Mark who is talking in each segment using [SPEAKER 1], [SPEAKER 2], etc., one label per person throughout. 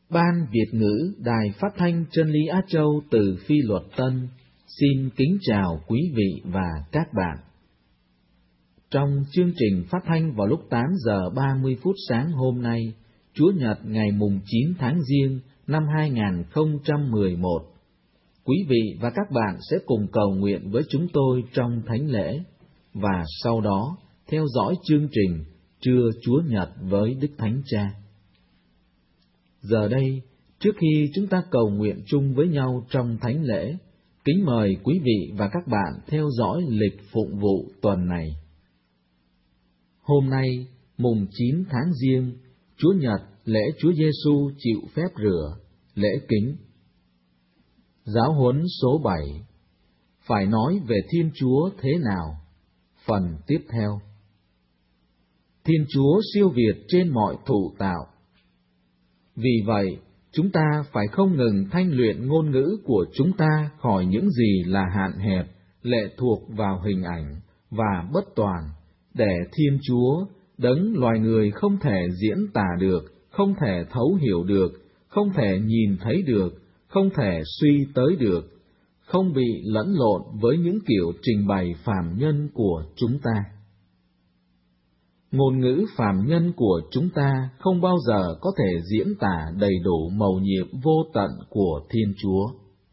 [SPEAKER 1] Ban Việt ngữ Đài Phát thanh Chân lý Á Châu từ Phi Luật Tân xin kính chào quý vị và các bạn. Trong chương trình phát thanh vào lúc 8 giờ 30 phút sáng hôm nay, Chúa Nhật ngày mùng 9 tháng Giêng năm 2011, quý vị và các bạn sẽ cùng cầu nguyện với chúng tôi trong thánh lễ, và sau đó theo dõi chương trình Trưa Chúa Nhật với Đức Thánh Cha. Giờ đây, trước khi chúng ta cầu nguyện chung với nhau trong thánh lễ, kính mời quý vị và các bạn theo dõi lịch phụng vụ tuần này. Hôm nay, mùng 9 tháng Giêng, Chúa Nhật, lễ Chúa Giêsu chịu phép rửa, lễ kính. Giáo huấn số 7, phải nói về Thiên Chúa thế nào? Phần tiếp theo. Thiên Chúa siêu việt trên mọi thụ tạo. Vì vậy, chúng ta phải không ngừng thanh luyện ngôn ngữ của chúng ta khỏi những gì là hạn hẹp, lệ thuộc vào hình ảnh và bất toàn, để Thiên Chúa, đấng loài người không thể diễn tả được, không thể thấu hiểu được, không thể nhìn thấy được, không thể suy tới được, không bị lẫn lộn với những kiểu trình bày phàm nhân của chúng ta. Ngôn ngữ phàm nhân của chúng ta không bao giờ có thể diễn tả đầy đủ mầu nhiệm vô tận của Thiên Chúa.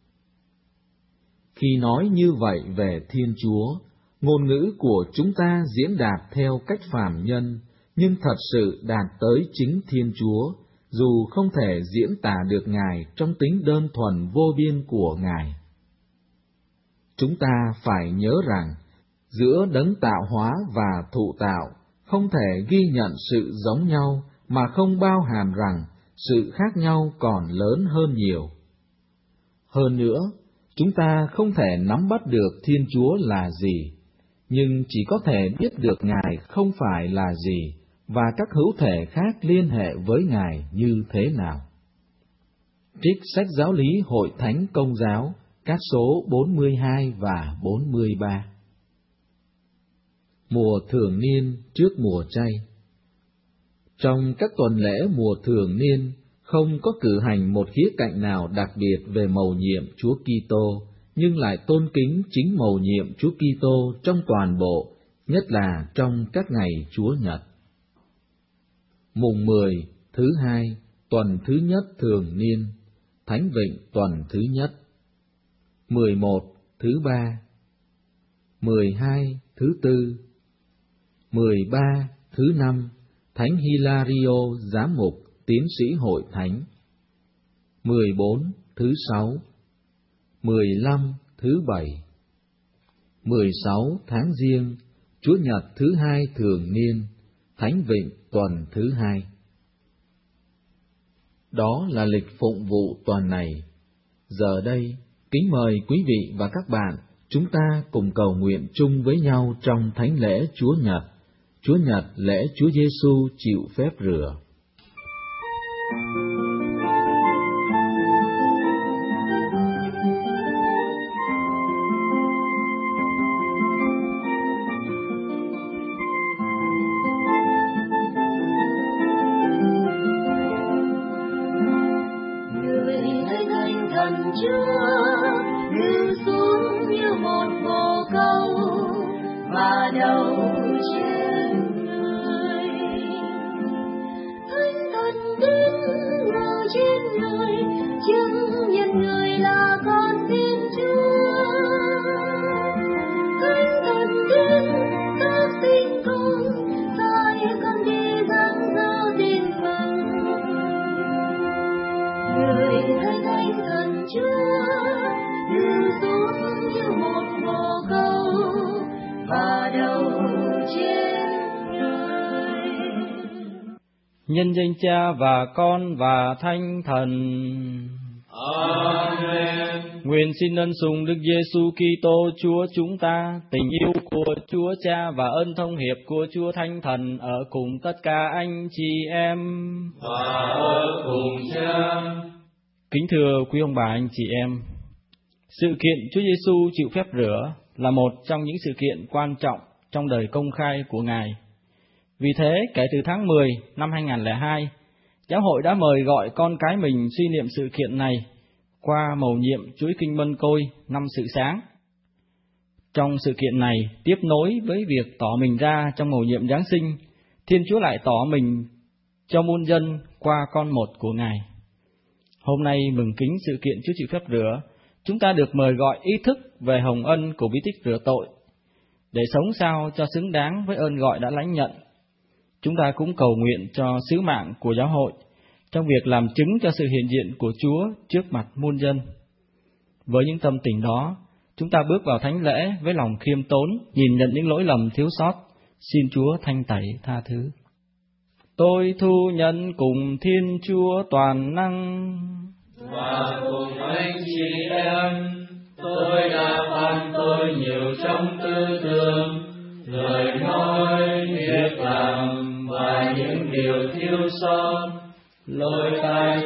[SPEAKER 1] Khi nói như vậy về Thiên Chúa, ngôn ngữ của chúng ta diễn đạt theo cách phàm nhân, nhưng thật sự đạt tới chính Thiên Chúa, dù không thể diễn tả được Ngài trong tính đơn thuần vô biên của Ngài. Chúng ta phải nhớ rằng, giữa đấng tạo hóa và thụ tạo, không thể ghi nhận sự giống nhau mà không bao hàm rằng sự khác nhau còn lớn hơn nhiều. Hơn nữa, chúng ta không thể nắm bắt được Thiên Chúa là gì, nhưng chỉ có thể biết được Ngài không phải là gì và các hữu thể khác liên hệ với Ngài như thế nào. Trích sách giáo lý Hội Thánh Công giáo, các số 42 và 43. Mùa thường niên trước mùa chay. Trong các tuần lễ mùa thường niên, không có cử hành một khía cạnh nào đặc biệt về mầu nhiệm Chúa Kitô, nhưng lại tôn kính chính mầu nhiệm Chúa Kitô trong toàn bộ, nhất là trong các ngày Chúa Nhật. Mùng 10, thứ hai, tuần thứ nhất thường niên, Thánh Vịnh tuần thứ nhất. 11, thứ ba. 12, thứ tư. 13, thứ năm, Thánh Hilario Giám mục, tiến sĩ Hội Thánh. 14, thứ sáu. 15, thứ bảy. 16 tháng Giêng, Chúa Nhật thứ hai thường niên, Thánh Vịnh tuần thứ hai. Đó là lịch phụng vụ tuần này. Giờ đây, kính mời quý vị và các bạn, chúng ta cùng cầu nguyện chung với nhau trong thánh lễ Chúa Nhật. Chúa Nhật, lễ Chúa Giêsu chịu phép rửa.
[SPEAKER 2] Nhân danh Cha và Con và Thánh Thần.
[SPEAKER 3] Amen.
[SPEAKER 2] Nguyện xin ân sủng Đức Giêsu Kitô Chúa chúng ta, tình yêu của Chúa Cha và ân thông hiệp của Chúa Thánh Thần ở cùng tất cả anh chị em.
[SPEAKER 3] Và ở cùng Cha.
[SPEAKER 2] Kính thưa quý ông bà anh chị em, sự kiện Chúa Giêsu chịu phép rửa là một trong những sự kiện quan trọng trong đời công khai của Ngài. Vì thế, kể từ tháng 10 năm 2002, Giáo hội đã mời gọi con cái mình suy niệm sự kiện này qua mầu nhiệm chuỗi kinh Mân Côi năm Sự Sáng. Trong sự kiện này, tiếp nối với việc tỏ mình ra trong mầu nhiệm Giáng sinh, Thiên Chúa lại tỏ mình cho muôn dân qua con một của Ngài. Hôm nay mừng kính sự kiện Chúa chịu phép rửa, chúng ta được mời gọi ý thức về hồng ân của bí tích rửa tội, để sống sao cho xứng đáng với ơn gọi đã lãnh nhận. Chúng ta cũng cầu nguyện cho sứ mạng của giáo hội trong việc làm chứng cho sự hiện diện của Chúa trước mặt muôn dân. Với những tâm tình đó, chúng ta bước vào thánh lễ với lòng khiêm tốn, nhìn nhận những lỗi lầm thiếu sót, xin Chúa thanh tẩy tha thứ. Tôi thu nhận cùng Thiên Chúa toàn năng
[SPEAKER 3] và cùng anh chị em, tôi đã phạm tội nhiều trong tư tưởng, lời nói, việc làm và những điều thiếu sót. Lỗi tại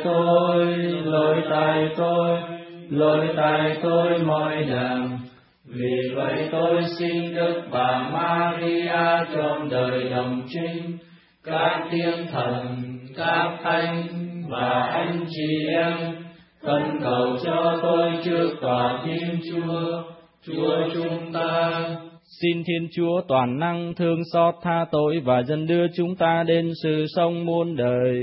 [SPEAKER 3] tôi mọi đàng. Vì vậy tôi xin Đức Bà Maria trong đời đồng trinh, các thiên thần, các thánh và anh chị em, khẩn cầu cho tôi trước tòa Thiên Chúa, Chúa chúng ta.
[SPEAKER 2] Xin Thiên Chúa toàn năng thương xót tha tội và dẫn đưa chúng ta đến sự sống muôn đời.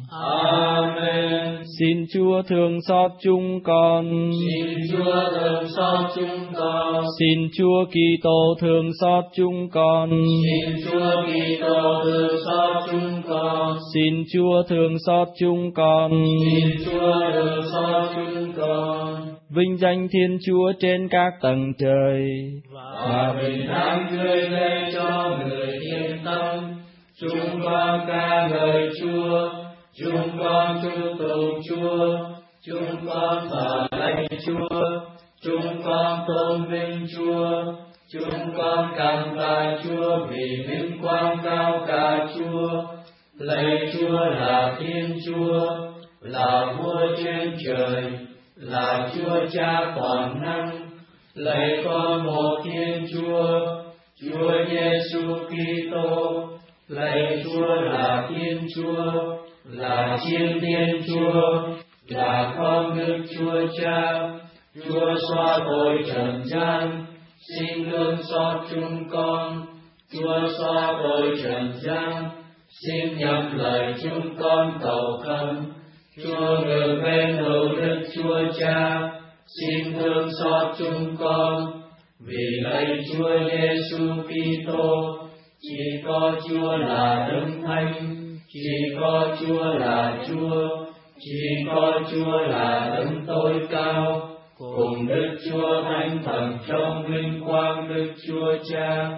[SPEAKER 3] Amen.
[SPEAKER 2] Xin Chúa thương xót chúng con.
[SPEAKER 3] Xin Chúa thương xót chúng con.
[SPEAKER 2] Xin Chúa Kitô thương xót chúng con.
[SPEAKER 3] Xin Chúa Kitô thương xót chúng con.
[SPEAKER 2] Xin Chúa thương xót chúng con.
[SPEAKER 3] Xin Chúa thương xót chúng con.
[SPEAKER 2] Vinh danh Thiên Chúa trên các tầng trời,
[SPEAKER 3] và bình an tươi lên cho người yên tâm. Chúng con ca ngợi Chúa, chúng con chúc tụng Chúa, chúng con thờ lạy Chúa, chúng con tôn vinh Chúa, chúng con cảm tạ Chúa vì vinh quang cao cả Chúa. Lạy Chúa là Thiên Chúa, là Vua trên trời, là Chúa Cha toàn năng. Lạy con một Thiên Chúa, Chúa Giêsu Kitô. Lạy Chúa là Thiên Chúa, là Chiên Thiên Chúa, là con Đức Chúa Cha. Chúa xóa tội trần gian, xin thương xót chúng con. Chúa xóa tội trần gian, xin nhậm lời chúng con cầu khẩn. Chúa ngự bên hữu Đức Chúa Cha, xin thương xót chúng con. Vì lạy Chúa Giêsu Kitô, chỉ có Chúa là Đấng Thánh, chỉ có Chúa là Chúa, chỉ có Chúa là Đấng tối cao, cùng Đức Chúa Thánh Thần trong vinh quang Đức Chúa Cha.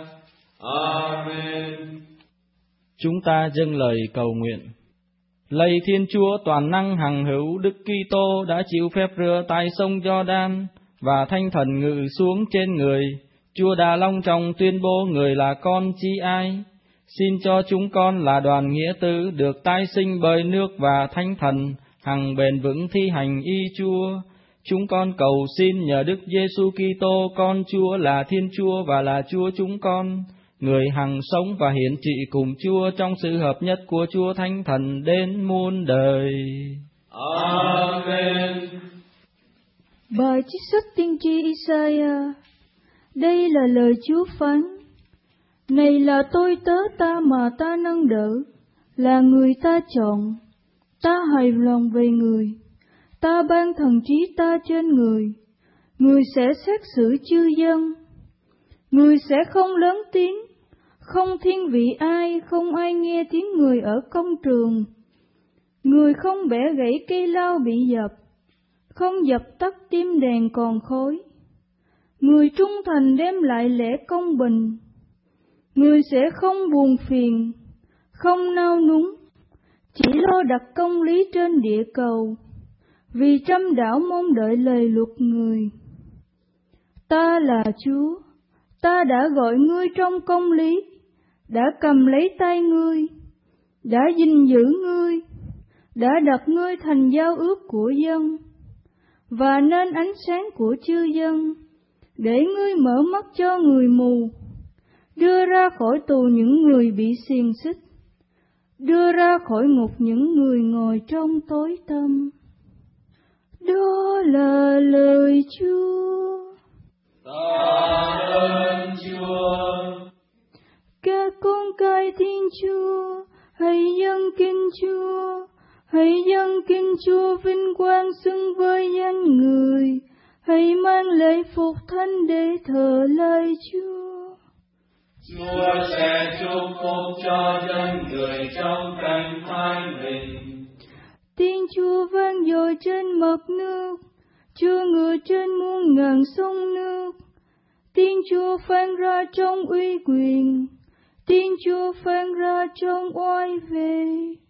[SPEAKER 3] Amen.
[SPEAKER 2] Chúng ta dâng lời cầu nguyện. Lạy Thiên Chúa toàn năng hằng hữu, Đức Kitô đã chịu phép rửa tại sông Giođan và Thánh Thần ngự xuống trên người. Chúa đã long trọng tuyên bố người là con chi ai. Xin cho chúng con là đoàn nghĩa tử được tái sinh bởi nước và Thánh Thần, hằng bền vững thi hành ý Chúa. Chúng con cầu xin nhờ Đức Giêsu Kitô con Chúa là Thiên Chúa và là Chúa chúng con, người hằng sống và hiển trị cùng Chúa trong sự hợp nhất của Chúa Thánh Thần đến muôn đời.
[SPEAKER 3] Amen.
[SPEAKER 4] Bài trích xuất tiên tri Isaiah. Đây là lời Chúa phán: Này là tôi tớ ta mà ta nâng đỡ, là người ta chọn, ta hài lòng về người, ta ban thần trí ta trên người. Người sẽ xét xử chư dân, người sẽ không lớn tiếng, không thiên vị ai, không ai nghe tiếng người ở công trường. Người không bẻ gãy cây lao bị dập, không dập tắt tim đèn còn khói. Người trung thành đem lại lẽ công bình, người sẽ không buồn phiền, không nao núng, chỉ lo đặt công lý trên địa cầu, vì trăm đảo mong đợi lời luật người. Ta là Chúa, ta đã gọi ngươi trong công lý, đã cầm lấy tay ngươi, đã gìn giữ ngươi, đã đặt ngươi thành giao ước của dân, và nên ánh sáng của chư dân, để ngươi mở mắt cho người mù, đưa ra khỏi tù những người bị xiềng xích, đưa ra khỏi ngục những người ngồi trong tối tăm. Đó là lời Chúa.
[SPEAKER 3] Tạ ơn Chúa.
[SPEAKER 4] Các con cái Thiên Chúa, hãy dâng kính Chúa, hãy dâng kính Chúa vinh quang xứng với danh Người, hãy mang lễ phục thánh để thờ lạy Chúa.
[SPEAKER 3] Chúa sẽ chúc phúc cho dân người trong cảnh thái bình.
[SPEAKER 4] Tiếng Chúa vang dội trên mặt nước, Chúa ngự trên muôn ngàn sông nước. Tiếng Chúa phán ra trong uy quyền, tiếng Chúa phán ra trong oai vệ.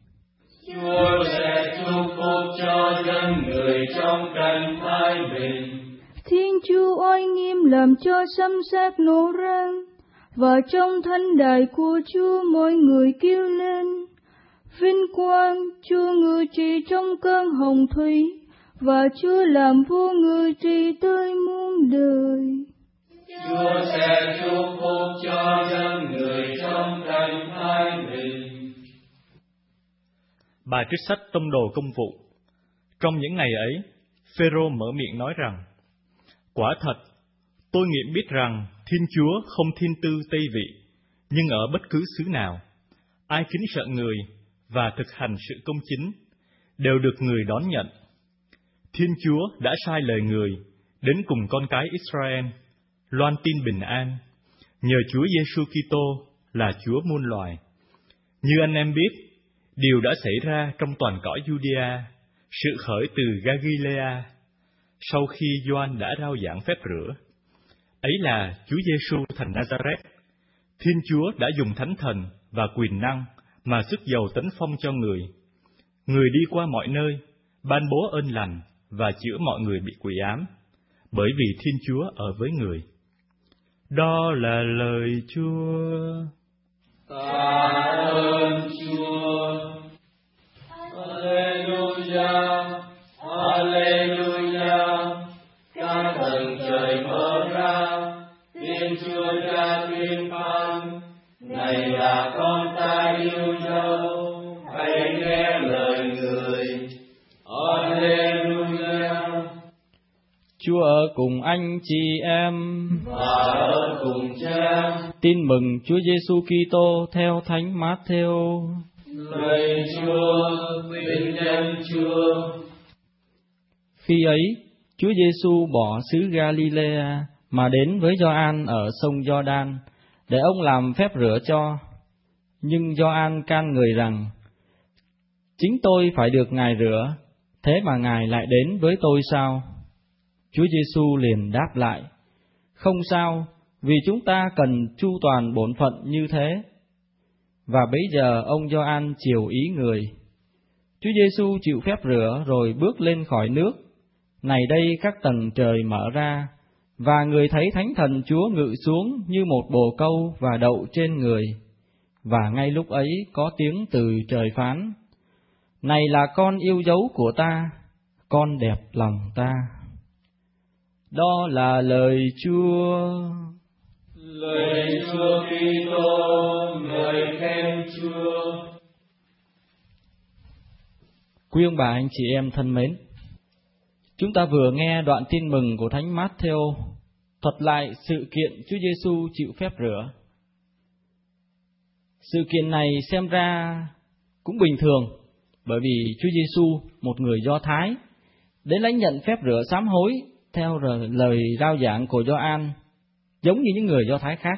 [SPEAKER 3] Chúa sẽ chúc phúc cho dân người trong cảnh thái bình.
[SPEAKER 4] Thiên Chúa oai nghiêm làm cho sấm sét nổ rang, và trong thánh đài của Chúa mọi người kêu lên. Vinh quang, Chúa ngự trị trong cơn hồng thủy, và Chúa làm vua ngự trị tới muôn đời.
[SPEAKER 3] Chúa sẽ chúc phúc cho dân người trong cảnh thái bình.
[SPEAKER 5] Bài trích sách Tông đồ Công vụ. Trong những ngày ấy, Phêrô mở miệng nói rằng: Quả thật, tôi nghiệm biết rằng Thiên Chúa không thiên tư Tây vị, nhưng ở bất cứ xứ nào, ai kính sợ người và thực hành sự công chính đều được người đón nhận. Thiên Chúa đã sai lời người đến cùng con cái Israel, loan tin bình an, nhờ Chúa Giêsu Kitô là Chúa muôn loài. Như anh em biết, điều đã xảy ra trong toàn cõi Judea, sự khởi từ Galilea, sau khi Gioan đã rao giảng phép rửa. Ấy là Chúa Giêsu thành Nazareth. Thiên Chúa đã dùng thánh thần và quyền năng mà sức dầu tấn phong cho người. Người đi qua mọi nơi, ban bố ơn lành và chữa mọi người bị quỷ ám, bởi vì Thiên Chúa ở với người. Đó là lời Chúa.
[SPEAKER 3] Tạ ơn Chúa. Alleluia, Alleluia. Các tầng trời mở ra, Thiên Chúa Cha tuyên phán: Này là con ta yêu dấu, hãy nghe lời người. Alleluia.
[SPEAKER 2] Chúa ở cùng anh chị em
[SPEAKER 3] Và ở cùng Cha.
[SPEAKER 2] Tin mừng Chúa Giêsu Kitô theo Thánh Mát-thêu.
[SPEAKER 3] Lạy Chúa, vinh danh Chúa.
[SPEAKER 2] Khi ấy, Chúa Giêsu bỏ xứ Galilea mà đến với Gioan ở sông Giođan để ông làm phép rửa cho. Nhưng Gioan can người rằng: Chính tôi phải được Ngài rửa, thế mà Ngài lại đến với tôi sao? Chúa Giêsu liền đáp lại: Không sao, vì chúng ta cần chu toàn bổn phận như thế. Và bấy giờ ông Gioan chiều ý người. Chúa Giêsu chịu phép rửa rồi bước lên khỏi nước. Này đây các tầng trời mở ra, và người thấy Thánh Thần Chúa ngự xuống như một bồ câu và đậu trên người. Và ngay lúc ấy có tiếng từ trời phán: Này là con yêu dấu của ta, con đẹp lòng ta. Đó là lời Chúa.
[SPEAKER 3] Lạy Chúa Kitô, ngợi khen Chúa.
[SPEAKER 2] Quý ông bà anh chị em thân mến, chúng ta vừa nghe đoạn tin mừng của Thánh Mát-thêu thuật lại sự kiện Chúa Giêsu chịu phép rửa. Sự kiện này xem ra cũng bình thường, bởi vì Chúa Giêsu, một người Do Thái, đến lãnh nhận phép rửa sám hối theo lời rao giảng của Gioan, giống như những người Do Thái khác.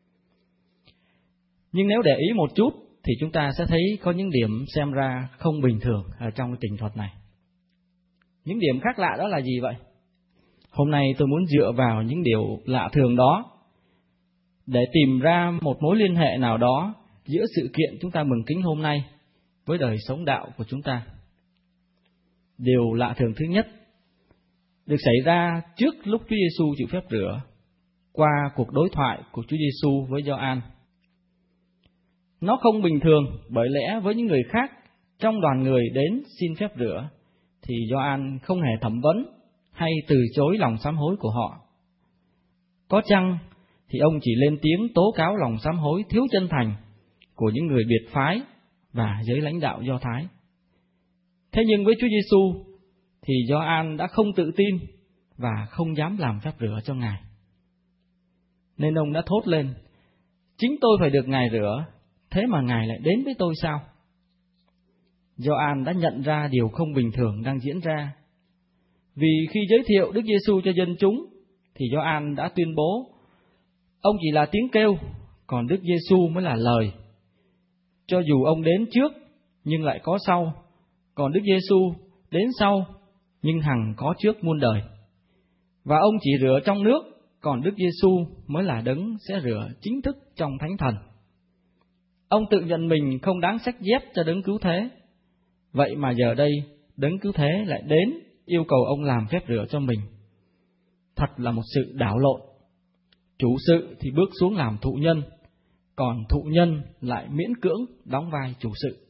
[SPEAKER 2] Nhưng nếu để ý một chút thì chúng ta sẽ thấy có những điểm xem ra không bình thường ở trong cái trình thuật này. Những điểm khác lạ đó là gì vậy? Hôm nay tôi muốn dựa vào những điều lạ thường đó để tìm ra một mối liên hệ nào đó giữa sự kiện chúng ta mừng kính hôm nay với đời sống đạo của chúng ta. Điều lạ thường thứ nhất được xảy ra trước lúc Chúa Giêsu chịu phép rửa, qua cuộc đối thoại của Chúa Giêsu với Gioan. Nó không bình thường, bởi lẽ với những người khác trong đoàn người đến xin phép rửa thì Gioan không hề thẩm vấn hay từ chối lòng sám hối của họ. Có chăng thì ông chỉ lên tiếng tố cáo lòng sám hối thiếu chân thành của những người biệt phái và giới lãnh đạo Do Thái. Thế nhưng với Chúa Giêsu thì Gioan đã không tự tin và không dám làm phép rửa cho Ngài. Nên ông đã thốt lên: chính tôi phải được Ngài rửa, thế mà Ngài lại đến với tôi sao? Gioan đã nhận ra điều không bình thường đang diễn ra. Vì khi giới thiệu Đức Giêsu cho dân chúng thì Gioan đã tuyên bố ông chỉ là tiếng kêu, còn Đức Giêsu mới là lời. Cho dù ông đến trước nhưng lại có sau, còn Đức Giêsu đến sau nhưng hằng có trước muôn đời. Và ông chỉ rửa trong nước, còn Đức Giêsu mới là đấng sẽ rửa chính thức trong Thánh Thần. Ông tự nhận mình không đáng xách dép cho đấng cứu thế. Vậy mà giờ đây đấng cứu thế lại đến yêu cầu ông làm phép rửa cho mình. Thật là một sự đảo lộn. Chủ sự thì bước xuống làm thụ nhân, còn thụ nhân lại miễn cưỡng đóng vai chủ sự.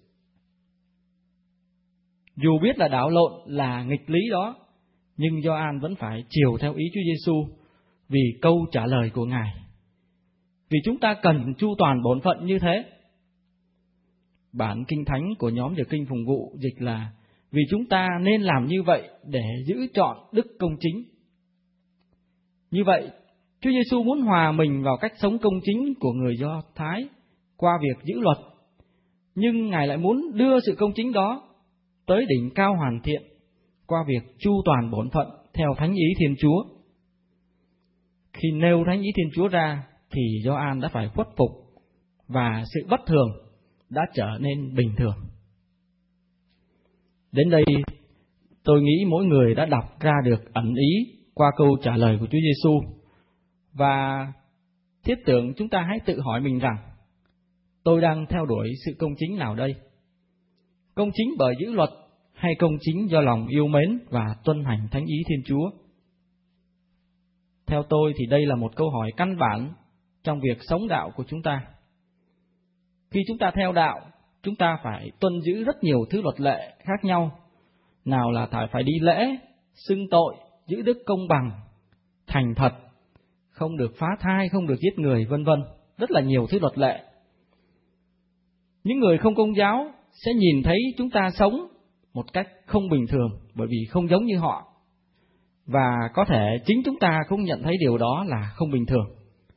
[SPEAKER 2] Dù biết là đảo lộn, là nghịch lý đó, nhưng Gioan vẫn phải chiều theo ý Chúa Giêsu vì câu trả lời của Ngài. Vì chúng ta cần chu toàn bổn phận như thế. Bản kinh thánh của nhóm Giờ Kinh Phụng Vụ dịch là: vì chúng ta nên làm như vậy để giữ trọn đức công chính. Như vậy, Chúa Giêsu muốn hòa mình vào cách sống công chính của người Do Thái qua việc giữ luật, nhưng Ngài lại muốn đưa sự công chính đó tới đỉnh cao hoàn thiện qua việc chu toàn bổn phận theo thánh ý Thiên Chúa. Khi nêu thánh ý Thiên Chúa ra thì Gioan đã phải khuất phục và sự bất thường đã trở nên bình thường. Đến đây, tôi nghĩ mỗi người đã đọc ra được ẩn ý qua câu trả lời của Chúa Giêsu. Và thiết tưởng chúng ta hãy tự hỏi mình rằng, tôi đang theo đuổi sự công chính nào đây? Công chính bởi giữ luật hay công chính do lòng yêu mến và tuân hành thánh ý Thiên Chúa? Theo tôi thì đây là một câu hỏi căn bản trong việc sống đạo của chúng ta. Khi chúng ta theo đạo, chúng ta phải tuân giữ rất nhiều thứ luật lệ khác nhau. Nào là phải đi lễ, xưng tội, giữ đức công bằng, thành thật, không được phá thai, không được giết người, vân vân. Rất là nhiều thứ luật lệ. Những người không công giáo sẽ nhìn thấy chúng ta sống một cách không bình thường bởi vì không giống như họ. Và có thể chính chúng ta cũng nhận thấy điều đó là không bình thường.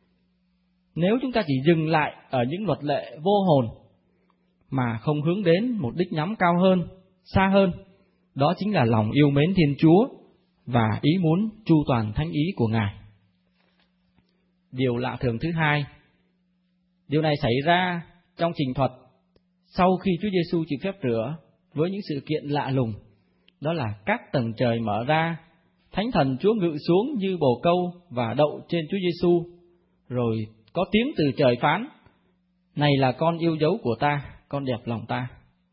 [SPEAKER 2] Nếu chúng ta chỉ dừng lại ở những luật lệ vô hồn mà không hướng đến một đích nhắm cao hơn, xa hơn, đó chính là lòng yêu mến Thiên Chúa và ý muốn chu toàn thánh ý của Ngài. Điều lạ thường thứ hai, điều này xảy ra trong trình thuật sau khi Chúa Giêsu chịu phép rửa với những sự kiện lạ lùng. Đó là các tầng trời mở ra, Thánh Thần Chúa ngự xuống như bồ câu và đậu trên Chúa Giêsu, rồi có tiếng từ trời phán: này là con yêu dấu của ta, con đẹp lòng ta.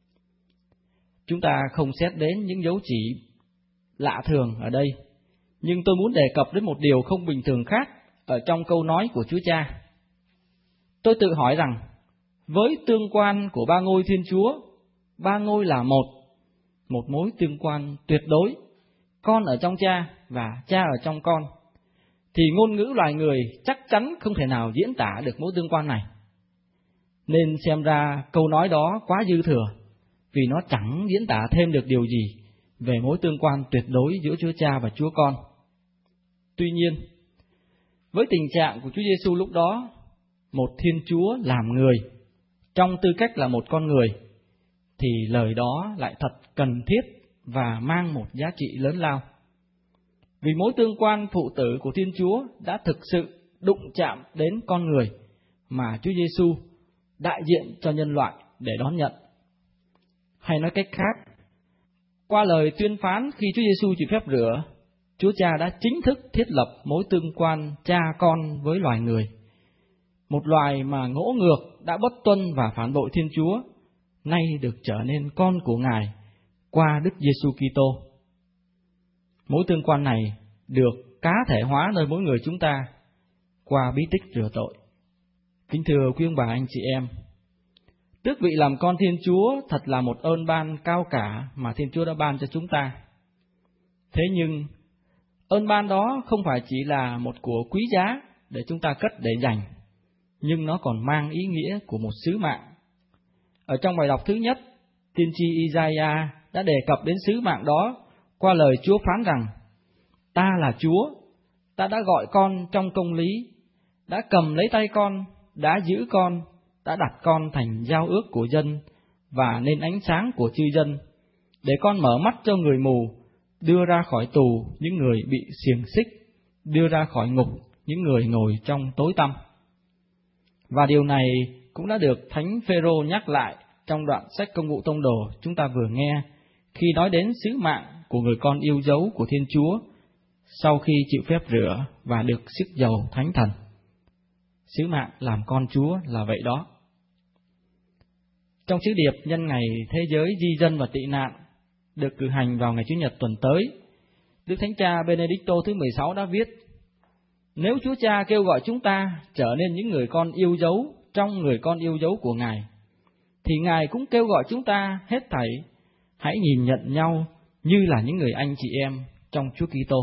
[SPEAKER 2] Chúng ta không xét đến những dấu chỉ lạ thường ở đây, nhưng tôi muốn đề cập đến một điều không bình thường khác ở trong câu nói của Chúa Cha. Tôi tự hỏi rằng, với tương quan của ba ngôi Thiên Chúa, ba ngôi là một mối tương quan tuyệt đối, con ở trong Cha và Cha ở trong con, thì ngôn ngữ loài người chắc chắn không thể nào diễn tả được mối tương quan này. Nên xem ra câu nói đó quá dư thừa, vì nó chẳng diễn tả thêm được điều gì về mối tương quan tuyệt đối giữa Chúa Cha và Chúa Con. Tuy nhiên, với tình trạng của Chúa Giêsu lúc đó, một Thiên Chúa làm người, trong tư cách là một con người, thì lời đó lại thật cần thiết và mang một giá trị lớn lao. Vì mối tương quan phụ tử của Thiên Chúa đã thực sự đụng chạm đến con người mà Chúa Giêsu đại diện cho nhân loại để đón nhận. Hay nói cách khác, qua lời tuyên phán khi Chúa Giêsu chịu phép rửa, Chúa Cha đã chính thức thiết lập mối tương quan cha con với loài người. Một loài mà ngỗ ngược đã bất tuân và phản bội Thiên Chúa, nay được trở nên con của Ngài qua Đức Giêsu Kitô. Mối tương quan này được cá thể hóa nơi mỗi người chúng ta qua bí tích rửa tội. Kính thưa quý ông bà anh chị em, tước vị làm con Thiên Chúa thật là một ơn ban cao cả mà Thiên Chúa đã ban cho chúng ta. Thế nhưng, ơn ban đó không phải chỉ là một của quý giá để chúng ta cất để dành, nhưng nó còn mang ý nghĩa của một sứ mạng. Ở trong bài đọc thứ nhất, tiên tri Isaiah đã đề cập đến sứ mạng đó qua lời Chúa phán rằng: Ta là Chúa, ta đã gọi con trong công lý, đã cầm lấy tay con, đã giữ con, đã đặt con thành giao ước của dân và nên ánh sáng của chư dân, để con mở mắt cho người mù, đưa ra khỏi tù những người bị xiềng xích, đưa ra khỏi ngục những người ngồi trong tối tăm. Và điều này cũng đã được Thánh Phêrô nhắc lại trong đoạn sách Công vụ Tông đồ chúng ta vừa nghe, khi nói đến sứ mạng của người con yêu dấu của Thiên Chúa sau khi chịu phép rửa và được sức dầu Thánh Thần. Sứ mạng làm con Chúa là vậy đó. Trong sứ điệp nhân ngày thế giới di dân và tị nạn được cử hành vào ngày Chủ nhật tuần tới, Đức Thánh Cha Benedicto thứ 16 đã viết: Nếu Chúa Cha kêu gọi chúng ta trở nên những người con yêu dấu trong người con yêu dấu của Ngài, thì Ngài cũng kêu gọi chúng ta hết thảy hãy nhìn nhận nhau như là những người anh chị em trong Chúa Kitô.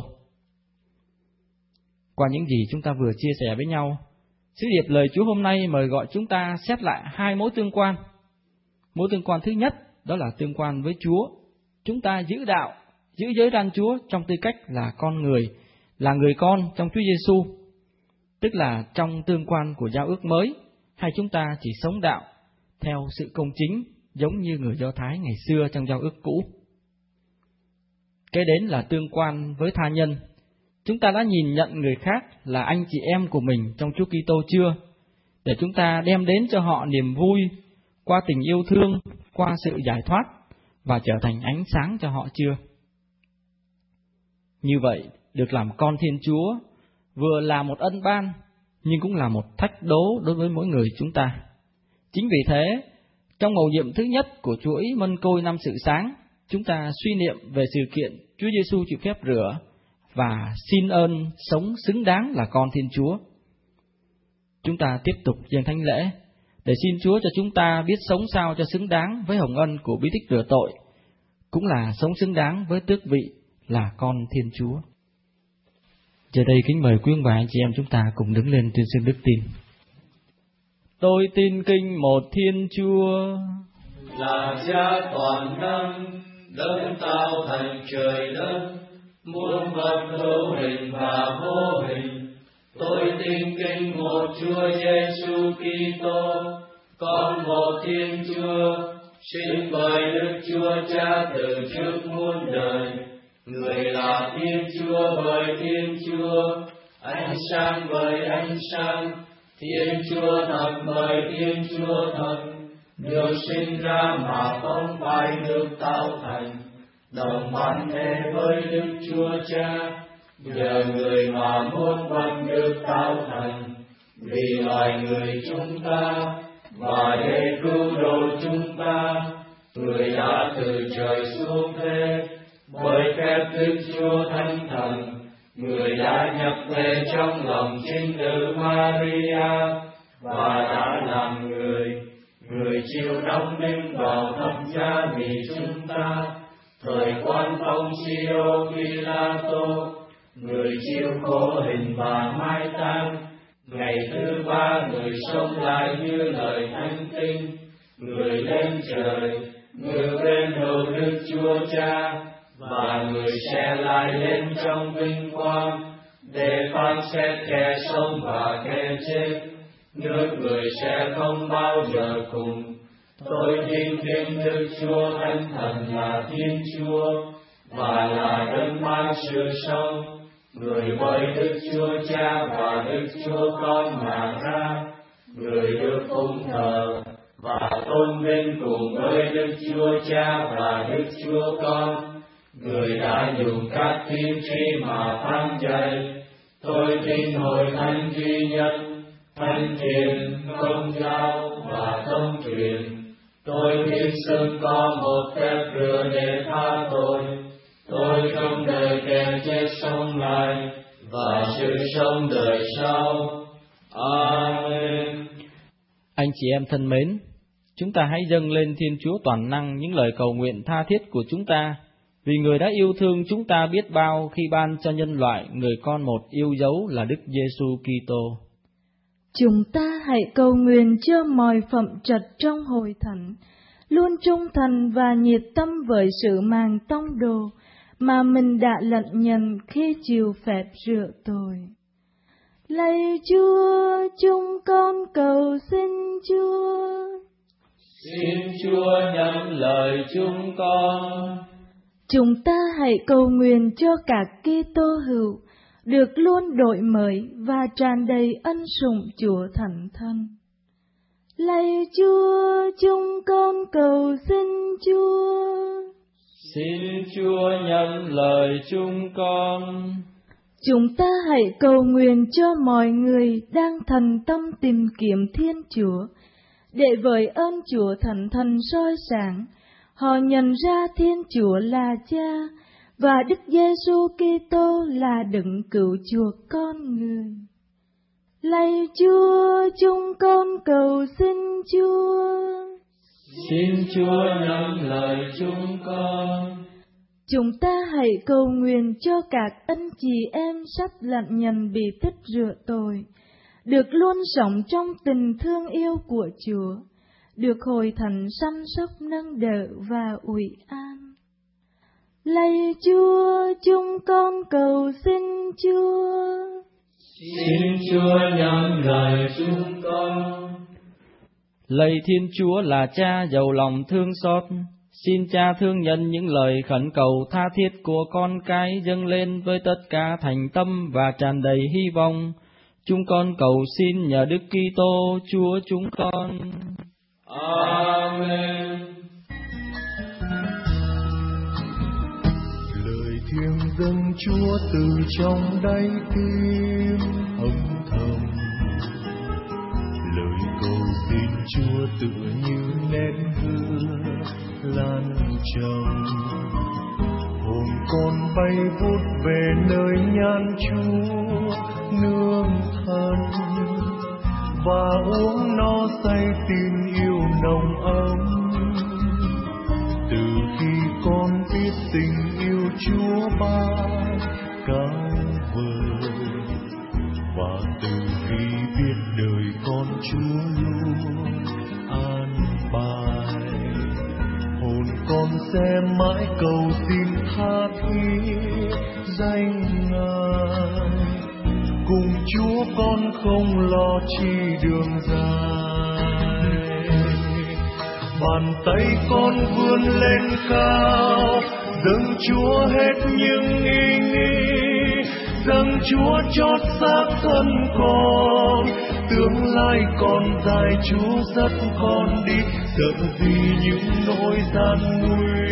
[SPEAKER 2] Qua những gì chúng ta vừa chia sẻ với nhau, sứ điệp lời Chúa hôm nay mời gọi chúng ta xét lại hai mối tương quan. Mối tương quan thứ nhất đó là tương quan với Chúa. Chúng ta giữ đạo, giữ giới răn Chúa trong tư cách là con người, là người con trong Chúa Giêsu, tức là trong tương quan của giao ước mới, hay chúng ta chỉ sống đạo theo sự công chính giống như người Do Thái ngày xưa trong giao ước cũ. Kế đến là tương quan với tha nhân. Chúng ta đã nhìn nhận người khác là anh chị em của mình trong Chúa Kitô chưa? Để chúng ta đem đến cho họ niềm vui qua tình yêu thương, qua sự giải thoát và trở thành ánh sáng cho họ chưa? Như vậy, được làm con Thiên Chúa vừa là một ân ban nhưng cũng là một thách đố đối với mỗi người chúng ta. Chính vì thế, trong mầu nhiệm thứ nhất của chuỗi mân côi năm sự sáng, chúng ta suy niệm về sự kiện Chúa Giêsu chịu phép rửa và xin ơn sống xứng đáng là con Thiên Chúa. Chúng ta tiếp tục dâng thánh lễ để xin Chúa cho chúng ta biết sống sao cho xứng đáng với hồng ân của bí tích rửa tội, cũng là sống xứng đáng với tước vị là con Thiên Chúa. Giờ đây kính mời quý ông bà anh chị em chúng ta cùng đứng lên tuyên xưng đức tin. Tôi tin kinh một Thiên Chúa,
[SPEAKER 3] là Cha toàn năng, đấng tạo thành trời đất, muôn vật hữu hình và vô hình. Tôi tin kinh một Chúa Giêsu Kitô, con một Thiên Chúa, sinh bởi Đức Chúa Cha từ trước muôn đời. Người là Thiên Chúa bởi Thiên Chúa, ánh sáng bởi ánh sáng, Thiên Chúa thật bởi Thiên Chúa thật, được sinh ra mà không phải được tạo thành, đồng bản thể với Đức Chúa Cha, nhờ người mà muôn vật được tạo thành, vì loài người chúng ta và để cứu độ chúng ta, người đã từ trời xuống thế, bởi phép Đức Chúa Thánh Thần, người đã nhập về trong lòng trinh nữ Maria và đã làm người. Người chịu đóng đinh vào thập giá vì chúng ta, thời quan Phong Sio Pilato, người chịu khổ hình và mai táng. Ngày thứ ba người sống lại như lời thánh kinh, người lên trời, người bên hữu Đức Chúa Cha, và người sẽ lại lên trong vinh quang để phán xét kẻ sống và kẻ chết. Nước người sẽ không bao giờ cùng. Tôi tin kính Đức Chúa Thánh Thần là Thiên Chúa và là đấng ban sự sống, người bởi Đức Chúa Cha và Đức Chúa Con mà ra, người được phụng thờ và tôn vinh cùng với Đức Chúa Cha và Đức Chúa Con, người đã dùng các tiên tri mà phán dạy. Tôi tin hội thánh duy nhất, thánh thiện, công giáo và thông truyền. Tôi tin xưng có một phép rửa để tha tội. Tôi trong đời kẻ chết sống lại và sự sống đời sau. Amen.
[SPEAKER 2] Anh chị em thân mến, chúng ta hãy dâng lên Thiên Chúa toàn năng những lời cầu nguyện tha thiết của chúng ta, vì Người đã yêu thương chúng ta biết bao khi ban cho nhân loại người con một yêu dấu là Đức Giêsu Kitô.
[SPEAKER 4] Chúng ta hãy cầu nguyện cho mọi phẩm trật trong hội thánh luôn trung thành và nhiệt tâm với sự mang tông đồ mà mình đã lận nhận khi chịu phép rửa tội. Lạy Chúa, chúng con cầu xin Chúa.
[SPEAKER 3] Xin Chúa nhắm lời chúng con.
[SPEAKER 4] Chúng ta hãy cầu nguyện cho các Kitô hữu được luôn đổi mới và tràn đầy ân sủng Chúa Thánh Thần. Lạy Chúa, chúng con cầu xin Chúa.
[SPEAKER 3] Xin Chúa nhắm lời chúng con.
[SPEAKER 4] Chúng ta hãy cầu nguyện cho mọi người đang thành tâm tìm kiếm Thiên Chúa, để với ơn Chúa Thánh Thần soi sáng, họ nhận ra Thiên Chúa là Cha và Đức Giêsu Kitô là đấng cứu chuộc con người. Lạy Chúa, chúng con cầu xin Chúa.
[SPEAKER 3] Xin Chúa nhắm lời chúng con.
[SPEAKER 4] Chúng ta hãy cầu nguyện cho các anh chị em sắp lận nhận bị tích rửa tội, được luôn sống trong tình thương yêu của Chúa, được hội thánh săn sóc nâng đỡ và ủy an. Lạy Chúa, chúng con cầu xin Chúa.
[SPEAKER 3] Xin Chúa nhắm lời chúng con.
[SPEAKER 2] Lạy Thiên Chúa là Cha giàu lòng thương xót, xin Cha thương nhận những lời khẩn cầu tha thiết của con cái dâng lên với tất cả thành tâm và tràn đầy hy vọng. Chúng con cầu xin nhờ Đức Kitô Chúa chúng con.
[SPEAKER 3] Amen.
[SPEAKER 6] Lời thiêng dâng Chúa từ trong đáy tim âm thầm, lời cầu xin Chúa tựa như nén hương lan tràn. Hồn con bay vút về nơi nhan Chúa nương thân, và uống no say tình yêu nồng ấm. Từ khi con biết tình yêu Chúa ban cao vời, và từ khi biết đời con Chúa luôn an bài, hồn con sẽ mãi cầu xin tha thiết danh Ngài. Cùng Chúa con không lo chi đường dài, bàn tay con vươn lên cao, dâng Chúa hết những ý nghĩ, dâng Chúa chót xác thân con. Tương lai còn dài, Chúa dắt con đi, sợ gì những nỗi gian nguy.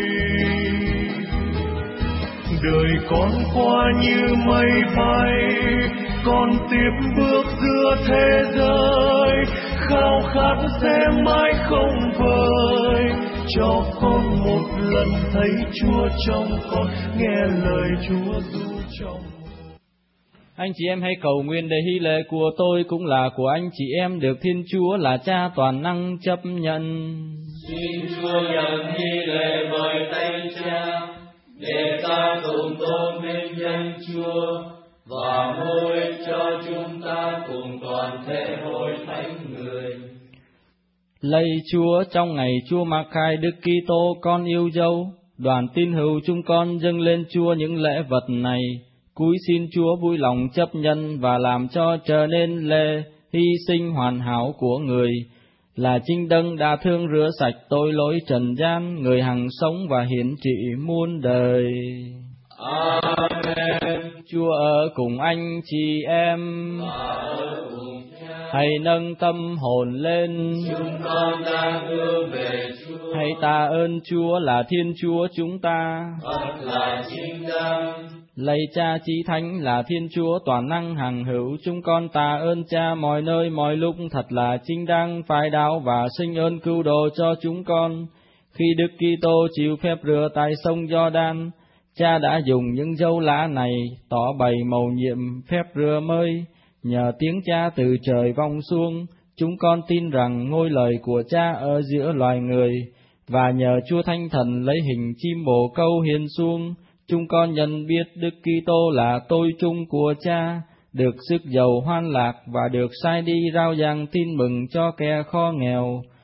[SPEAKER 6] Đời con qua như mây bay, con tiếp bước giữa thế giới, khao khát sẽ mãi không vơi. Cho con một lần thấy Chúa trong con, nghe lời Chúa ru trong.
[SPEAKER 2] Anh chị em hãy cầu nguyện để hy lễ của tôi cũng là của anh chị em được Thiên Chúa là Cha toàn năng chấp nhận.
[SPEAKER 3] Xin Chúa nhận hy lễ bởi tay Cha, để ta cùng tôn vinh danh Chúa, và hô ích cho chúng ta cùng toàn thể hội thánh người.
[SPEAKER 2] Lạy Chúa, trong ngày Chúa mặc khai Đức Kitô con yêu dấu, đoàn tín hữu chúng con dâng lên Chúa những lễ vật này, cúi xin Chúa vui lòng chấp nhận và làm cho trở nên lễ hy sinh hoàn hảo của người, là chính đấng đã thương rửa sạch tội lỗi trần gian, người hằng sống và hiển trị muôn đời.
[SPEAKER 3] Amen.
[SPEAKER 2] Chúa ở cùng anh chị em, hãy nâng tâm hồn lên,
[SPEAKER 3] chúng con đang hướng về Chúa.
[SPEAKER 2] hãy tạ ơn Chúa là Thiên Chúa chúng ta,
[SPEAKER 3] thật là chính đáng.
[SPEAKER 2] Lạy Cha Chí Thánh là Thiên Chúa toàn năng hằng hữu, chúng con tạ ơn Cha mọi nơi mọi lúc, thật là chính đáng phải đạo và sinh ơn cứu độ cho chúng con. Khi Đức Kitô chịu phép rửa tại sông Giođan, Cha đã dùng những dấu lá này tỏ bày mầu nhiệm phép rửa mới. Nhờ tiếng Cha từ trời vọng xuống, chúng con tin rằng ngôi lời của Cha ở giữa loài người, và nhờ Chúa Thánh Thần lấy hình chim bồ câu hiện xuống, chúng con nhận biết Đức Kitô là tôi chung của Cha, được sức giàu hoan lạc và được sai đi rao giảng tin mừng cho kẻ khó nghèo.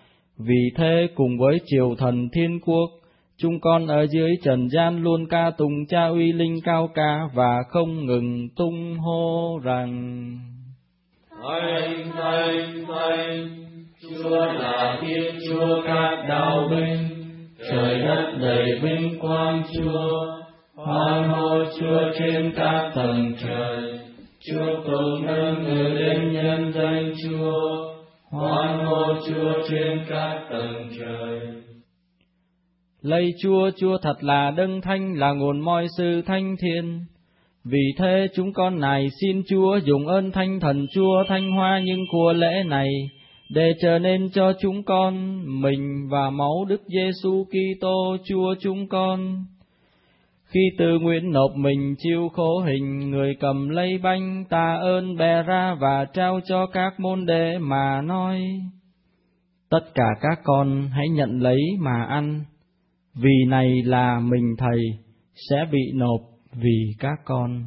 [SPEAKER 2] Vì thế cùng với triều thần thiên quốc, chúng con ở dưới trần gian luôn ca tụng Cha uy linh cao ca và không ngừng tung hô rằng:
[SPEAKER 3] Thánh, Thánh, Thánh, Chúa là Thiên Chúa các đạo binh, trời đất đầy vinh quang Chúa. Hoan hô Chúa trên các tầng trời, chúc tụng nâng ngự lên nhân danh Chúa. Hoan hô Chúa trên các tầng trời.
[SPEAKER 2] Lạy Chúa, Chúa thật là đấng thánh, là nguồn mọi sự thánh thiện. Vì thế chúng con này xin Chúa dùng ơn Thánh Thần Chúa thanh hóa những của lễ này, để trở nên cho chúng con mình và máu Đức Giêsu Kitô Chúa chúng con. Khi tự nguyện nộp mình chịu khổ hình, người cầm lấy bánh tạ ơn bè ra và trao cho các môn đệ mà nói: Tất cả các con hãy nhận lấy mà ăn, vì này là mình Thầy sẽ bị nộp vì các con.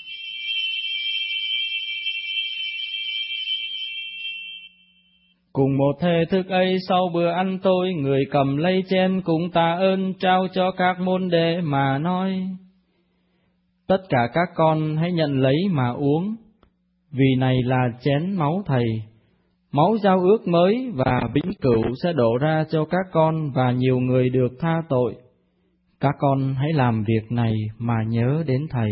[SPEAKER 2] Cùng một thể thức ấy, sau bữa ăn tối, người cầm lấy chén cũng tạ ơn trao cho các môn đệ mà nói: Tất cả các con hãy nhận lấy mà uống, vì này là chén máu Thầy, máu giao ước mới và vĩnh cửu sẽ đổ ra cho các con và nhiều người được tha tội. Các con hãy làm việc này mà nhớ đến Thầy.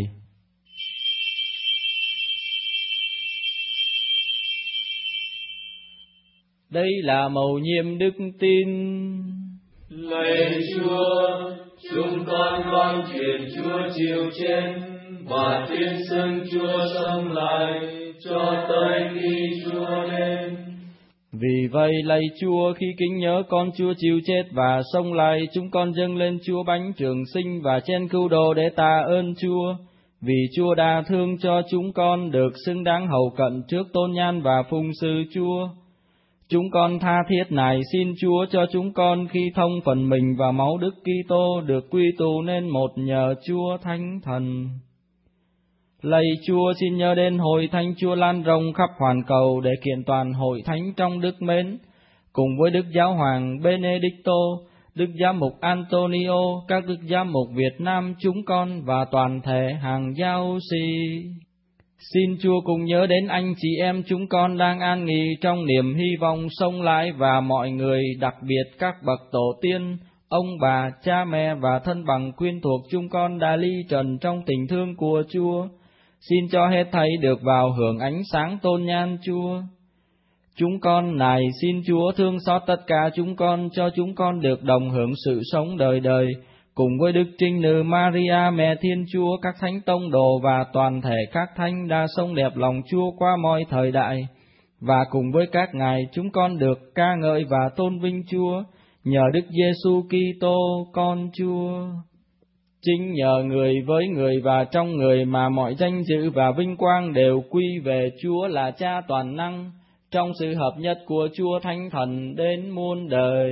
[SPEAKER 2] Đây là mầu nhiệm đức tin.
[SPEAKER 3] Lạy Chúa, chúng con truyền Chúa chịu chết và tuyên xưng Chúa sống lại cho tới khi Chúa đến.
[SPEAKER 2] Vì vậy, lạy Chúa, khi kính nhớ con Chúa chịu chết và sống lại, chúng con dâng lên Chúa bánh trường sinh và chén cứu độ để tạ ơn Chúa. Vì Chúa đã thương cho chúng con được xứng đáng hầu cận trước tôn nhan và phụng sự Chúa. Chúng con tha thiết nài xin Chúa cho chúng con khi thông phần mình và máu Đức Kitô được quy tụ nên một nhờ Chúa Thánh Thần. Lạy Chúa, xin nhớ đến hội thánh Chúa lan rộng khắp hoàn cầu để kiện toàn hội thánh trong đức mến, cùng với Đức Giáo Hoàng Benedicto, Đức Giám mục Antonio, các Đức Giám mục Việt Nam chúng con và toàn thể hàng giáo sĩ. Xin Chúa cùng nhớ đến anh chị em chúng con đang an nghỉ trong niềm hy vọng sống lại và mọi người, đặc biệt các bậc tổ tiên, ông bà, cha mẹ và thân bằng quyến thuộc chúng con đã ly trần trong tình thương của Chúa. Xin cho hết thảy được vào hưởng ánh sáng tôn nhan Chúa. Chúng con này xin Chúa thương xót tất cả chúng con, cho chúng con được đồng hưởng sự sống đời đời, cùng với Đức Trinh Nữ Maria Mẹ Thiên Chúa, các thánh tông đồ và toàn thể các thánh đã sống đẹp lòng Chúa qua mọi thời đại. Và cùng với các ngài chúng con được ca ngợi và tôn vinh Chúa, nhờ Đức Giêsu Kitô con Chúa. Chính nhờ người với người và trong người mà mọi danh dự và vinh quang đều quy về Chúa là Cha toàn năng, trong sự hợp nhất của Chúa Thánh Thần đến muôn đời.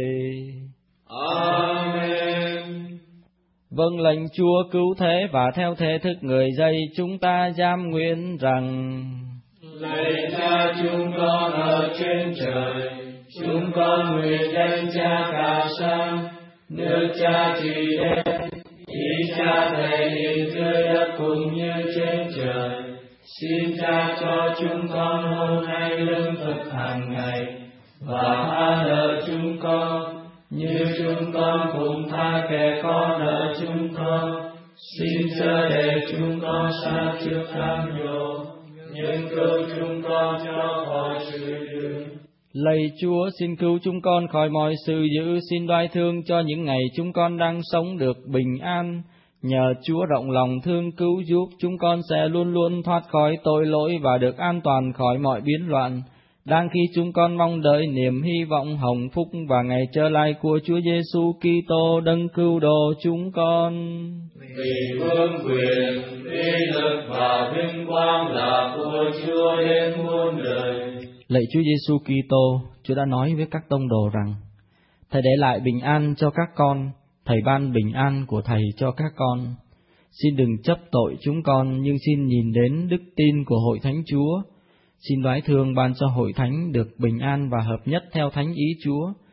[SPEAKER 3] Amen.
[SPEAKER 2] Vâng lệnh Chúa cứu thế và theo thể thức người dạy, chúng ta giam nguyện rằng:
[SPEAKER 3] Lạy Cha chúng con ở trên trời, chúng con nguyện danh Cha cả sang, nước Cha trị đến, ý Cha thể hiện dưới đất cũng như trên trời. Xin Cha cho chúng con hôm nay lương thực hàng ngày, và tha nợ chúng con như chúng con cũng tha kẻ có nợ chúng con. Xin chớ để chúng con sa trước cám dỗ, nhưng cứu chúng con cho khỏi sự dữ.
[SPEAKER 2] Lạy Chúa, xin cứu chúng con khỏi mọi sự dữ, xin đoái thương cho những ngày chúng con đang sống được bình an. Nhờ Chúa rộng lòng thương cứu giúp, chúng con sẽ luôn luôn thoát khỏi tội lỗi và được an toàn khỏi mọi biến loạn. Đang khi chúng con mong đợi niềm hy vọng hồng phúc và ngày trở lại của Chúa Giêsu Kitô đấng cứu độ chúng con.
[SPEAKER 3] Vì vương quyền, uy lực và vinh quang là của Chúa đến muôn đời.
[SPEAKER 2] Lạy Chúa Giêsu Kitô, Chúa đã nói với các tông đồ rằng: Thầy để lại bình an cho các con, Thầy ban bình an của Thầy cho các con. Xin đừng chấp tội chúng con, nhưng xin nhìn đến đức tin của hội thánh Chúa. Xin đoái thương ban cho hội thánh được bình an và hợp nhất theo thánh ý Chúa.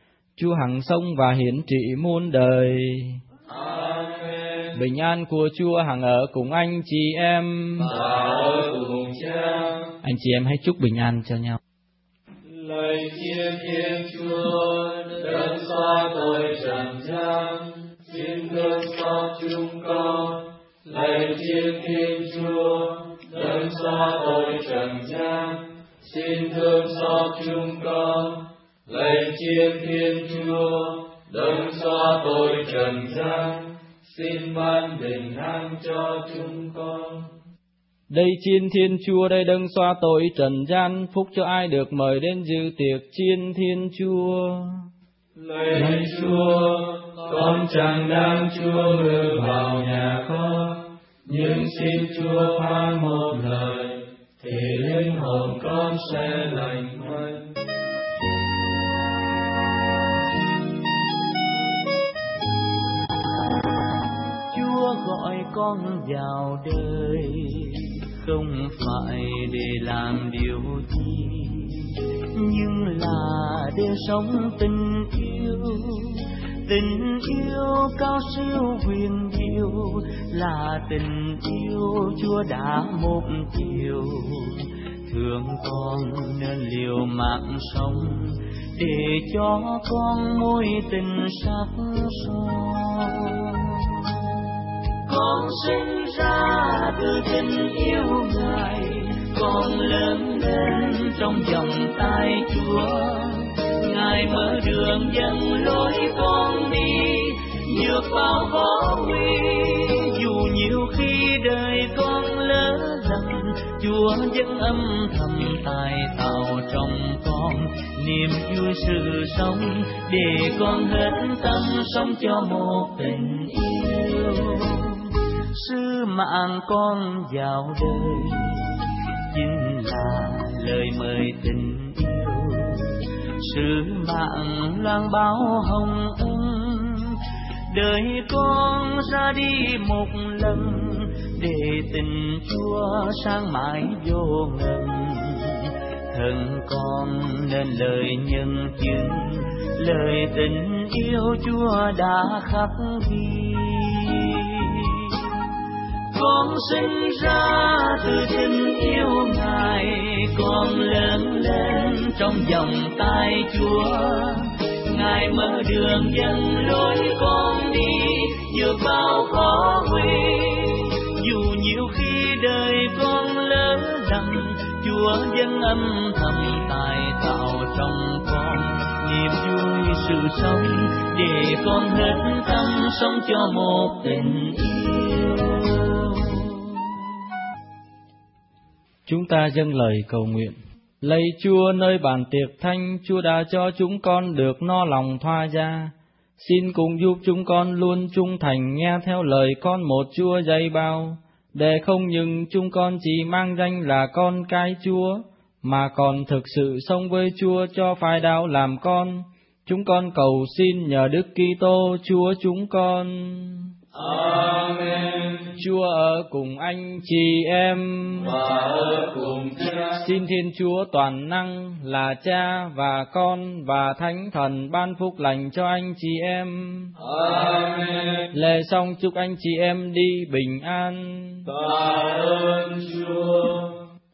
[SPEAKER 2] Chúa hằng sống và hiển trị muôn đời.
[SPEAKER 3] Amen.
[SPEAKER 2] Bình an của Chúa hằng ở cùng anh chị em.
[SPEAKER 3] Và ở cùng cha.
[SPEAKER 2] Anh chị em hãy chúc bình an cho nhau.
[SPEAKER 3] Lạy Thiên Chúa, đấng xóa tội trần gian, xin thương xót chúng con. Lạy Thiên Chúa, đấng xóa tội trần gian, xin thương xót chúng con. Lạy Thiên Chúa, đấng xóa tội trần gian, xin ban bình an cho chúng con.
[SPEAKER 2] Đây chiên Thiên Chúa, đây đấng xóa tội trần gian, phúc cho ai được mời đến dự tiệc chiên Thiên Chúa.
[SPEAKER 3] Lạy Chúa, con chẳng đáng Chúa ngự vào nhà con, nhưng xin Chúa phán một lời, thì linh hồn con sẽ lành mạnh.
[SPEAKER 7] Chúa gọi con vào đời, không phải để làm điều gì, nhưng là để sống tình yêu. Tình yêu cao siêu huyền diệu, là tình yêu Chúa đã một chiều. Thương con nên liều mạng sống, để cho con mối tình sắc son. Con sinh ra từ tình yêu Ngài, con lớn lên trong vòng tay Chúa. Ngài mở đường dẫn lối con đi, vượt bao khó nguy. Dù nhiều khi đời con lỡ dần, Chúa vẫn âm thầm tài tạo trong con niềm vui sự sống, để con hết tâm sống cho một tình yêu. Sứ mạng con vào đời chính là lời mời tình yêu. Sứ mạng loan báo hồng ân, đời con ra đi một lần, để tình Chúa sáng mãi vô ngần. Thân con nên lời nhân chứng, lời tình yêu Chúa đã khắc ghi. Con sinh ra từ tình yêu Ngài, con lớn lên trong vòng tay Chúa. Ngài mở đường dẫn lối con đi, vượt bao khó nguy. Dù nhiều khi đời con lỡ dần, Chúa vẫn âm thầm tài tạo trong con niềm vui sự sống, để con hết tâm sống cho một tình yêu.
[SPEAKER 2] Chúng ta dâng lời cầu nguyện. Lạy Chúa, nơi bàn tiệc thánh, Chúa đã cho chúng con được no lòng thoa da. Xin cùng giúp chúng con luôn trung thành nghe theo lời con một Chúa dạy bảo, để không những chúng con chỉ mang danh là con cái Chúa, mà còn thực sự sống với Chúa cho phái đạo làm con. Chúng con cầu xin nhờ Đức Kitô Chúa chúng con.
[SPEAKER 3] Amen.
[SPEAKER 2] Chúa ở cùng anh chị em
[SPEAKER 3] và ở cùng cha.
[SPEAKER 2] Xin Thiên Chúa toàn năng là Cha và Con và Thánh Thần ban phúc lành cho anh chị em.
[SPEAKER 3] Amen.
[SPEAKER 2] Lễ xong chúc anh chị em đi bình an.
[SPEAKER 3] Tạ ơn Chúa.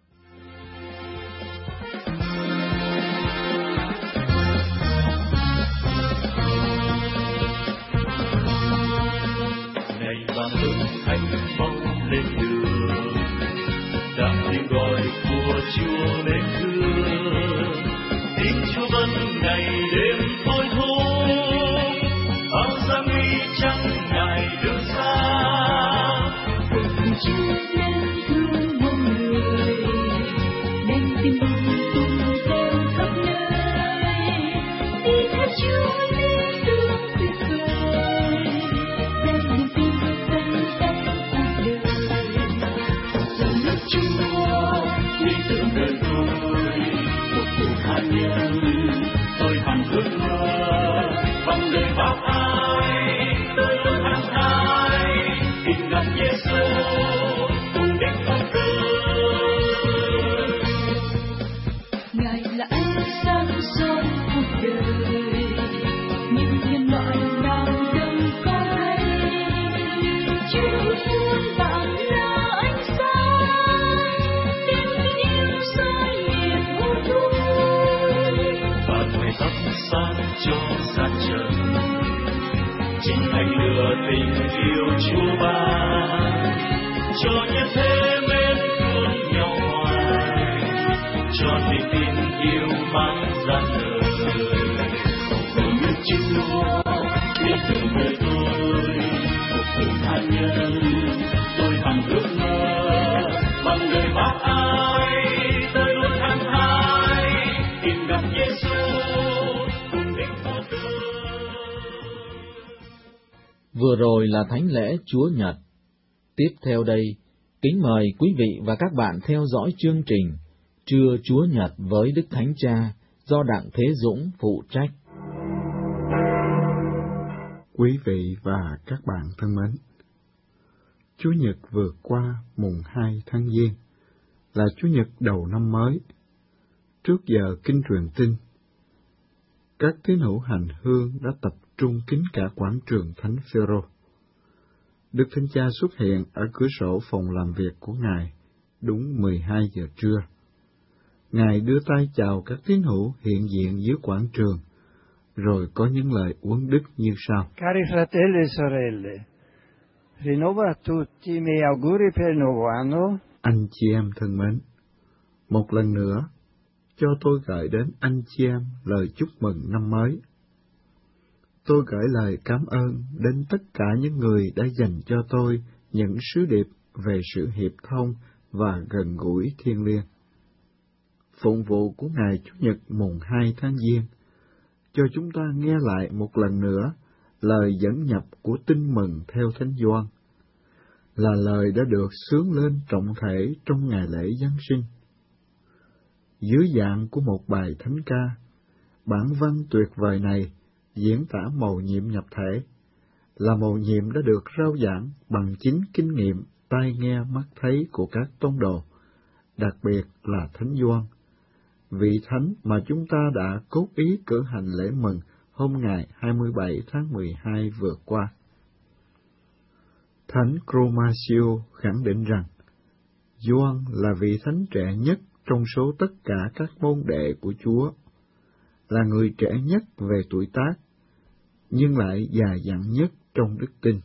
[SPEAKER 6] Thánh bóng lên đường, đang tiếng gọi của Chúa lên hương. Tiếng Chúa vẫn ngày đêm thôi thúc, bao gian nguy chẳng ngại đường xa.
[SPEAKER 4] Cùng Chúa lên thương muôn người, nên tim bừng tung theo khắp nơi. Đi theo Chúa lên đường tuyệt vời, đem niềm tin
[SPEAKER 6] tưởng đời tôi một cuộc hạt nhân, tôi hằng ước mơ bằng đời bao ai, tôi luôn hăng ai tìm gặp Giêsu cùng đến con đời.
[SPEAKER 4] Ngài là ánh sáng soi cuộc đời,
[SPEAKER 6] cho sát trần. Chính thành lửa tình yêu Chúa ban, cho như thế mến thương nhau hoài, cho niềm tin yêu mang ra đời. Cùng nước Chúa biết từ nơi tôi, một cuộc tha nhân, tôi bằng ước mơ, bằng đời bác ai, tôi luôn hăng hái tìm gặp Giêsu cùng đích vô tư.
[SPEAKER 1] Vừa rồi là thánh lễ Chúa Nhật. Tiếp theo đây, kính mời quý vị và các bạn theo dõi chương trình Trưa Chúa Nhật với Đức Thánh Cha do Đặng Thế Dũng phụ trách.
[SPEAKER 8] Quý vị và các bạn thân mến, Chúa Nhật vừa qua mùng 2 tháng Giêng là Chúa Nhật đầu năm mới. Trước giờ kinh truyền tin, các tín hữu hành hương đã tập trung kính cả quảng trường Thánh Phêrô. Đức Thánh Cha xuất hiện ở cửa sổ phòng làm việc của Ngài đúng 12 giờ trưa. Ngài đưa tay chào các tín hữu hiện diện dưới quảng trường, rồi có những lời uốn đức như sau.
[SPEAKER 9] Cari fratelli e sorelle, rinnovo a tutti i miei auguri per il nuovo anno.
[SPEAKER 8] Anh chị em thân mến, một lần nữa, cho tôi gửi đến anh chị em lời chúc mừng năm mới. Tôi gửi lời cảm ơn đến tất cả những người đã dành cho tôi những sứ điệp về sự hiệp thông và gần gũi thiêng liêng. Phụng vụ của ngày Chủ nhật mùng 2 tháng Giêng, cho chúng ta nghe lại một lần nữa lời dẫn nhập của Tin mừng theo Thánh Gioan, là lời đã được xướng lên trọng thể trong ngày lễ Giáng sinh. Dưới dạng của một bài thánh ca, bản văn tuyệt vời này diễn tả mầu nhiệm nhập thể, là mầu nhiệm đã được rao giảng bằng chính kinh nghiệm tai nghe mắt thấy của các tông đồ, đặc biệt là Thánh Gioan, vị thánh mà chúng ta đã cốt ý cử hành lễ mừng hôm ngày 27 tháng 12 vừa qua. Thánh Chromatio khẳng định rằng Gioan là vị thánh trẻ nhất trong số tất cả các môn đệ của Chúa, là người trẻ nhất về tuổi tác, nhưng lại già dặn nhất trong đức tin.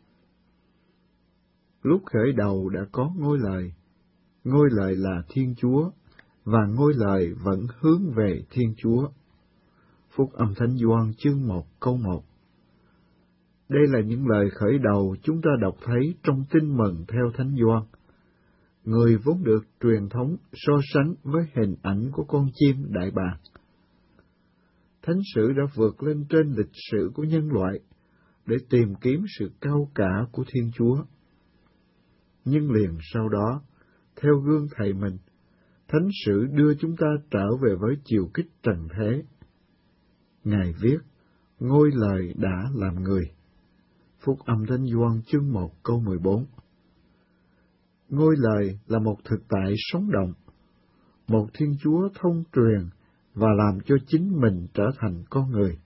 [SPEAKER 8] Lúc khởi đầu đã có ngôi lời là Thiên Chúa, và ngôi lời vẫn hướng về Thiên Chúa. Phúc âm Thánh Gioan chương 1 câu 1. Đây là những lời khởi đầu chúng ta đọc thấy trong Tin mừng theo Thánh Gioan. Người vốn được truyền thống so sánh với hình ảnh của con chim đại bàng. Thánh sử đã vượt lên trên lịch sử của nhân loại để tìm kiếm sự cao cả của Thiên Chúa. Nhưng liền sau đó, theo gương thầy mình, Thánh sử đưa chúng ta trở về với chiều kích trần thế. Ngài viết, ngôi lời đã làm người. Phúc âm Thánh Gioan chương 1 câu 14. Ngôi lời là một thực tại sống động, một Thiên Chúa thông truyền và làm cho chính mình trở thành con người.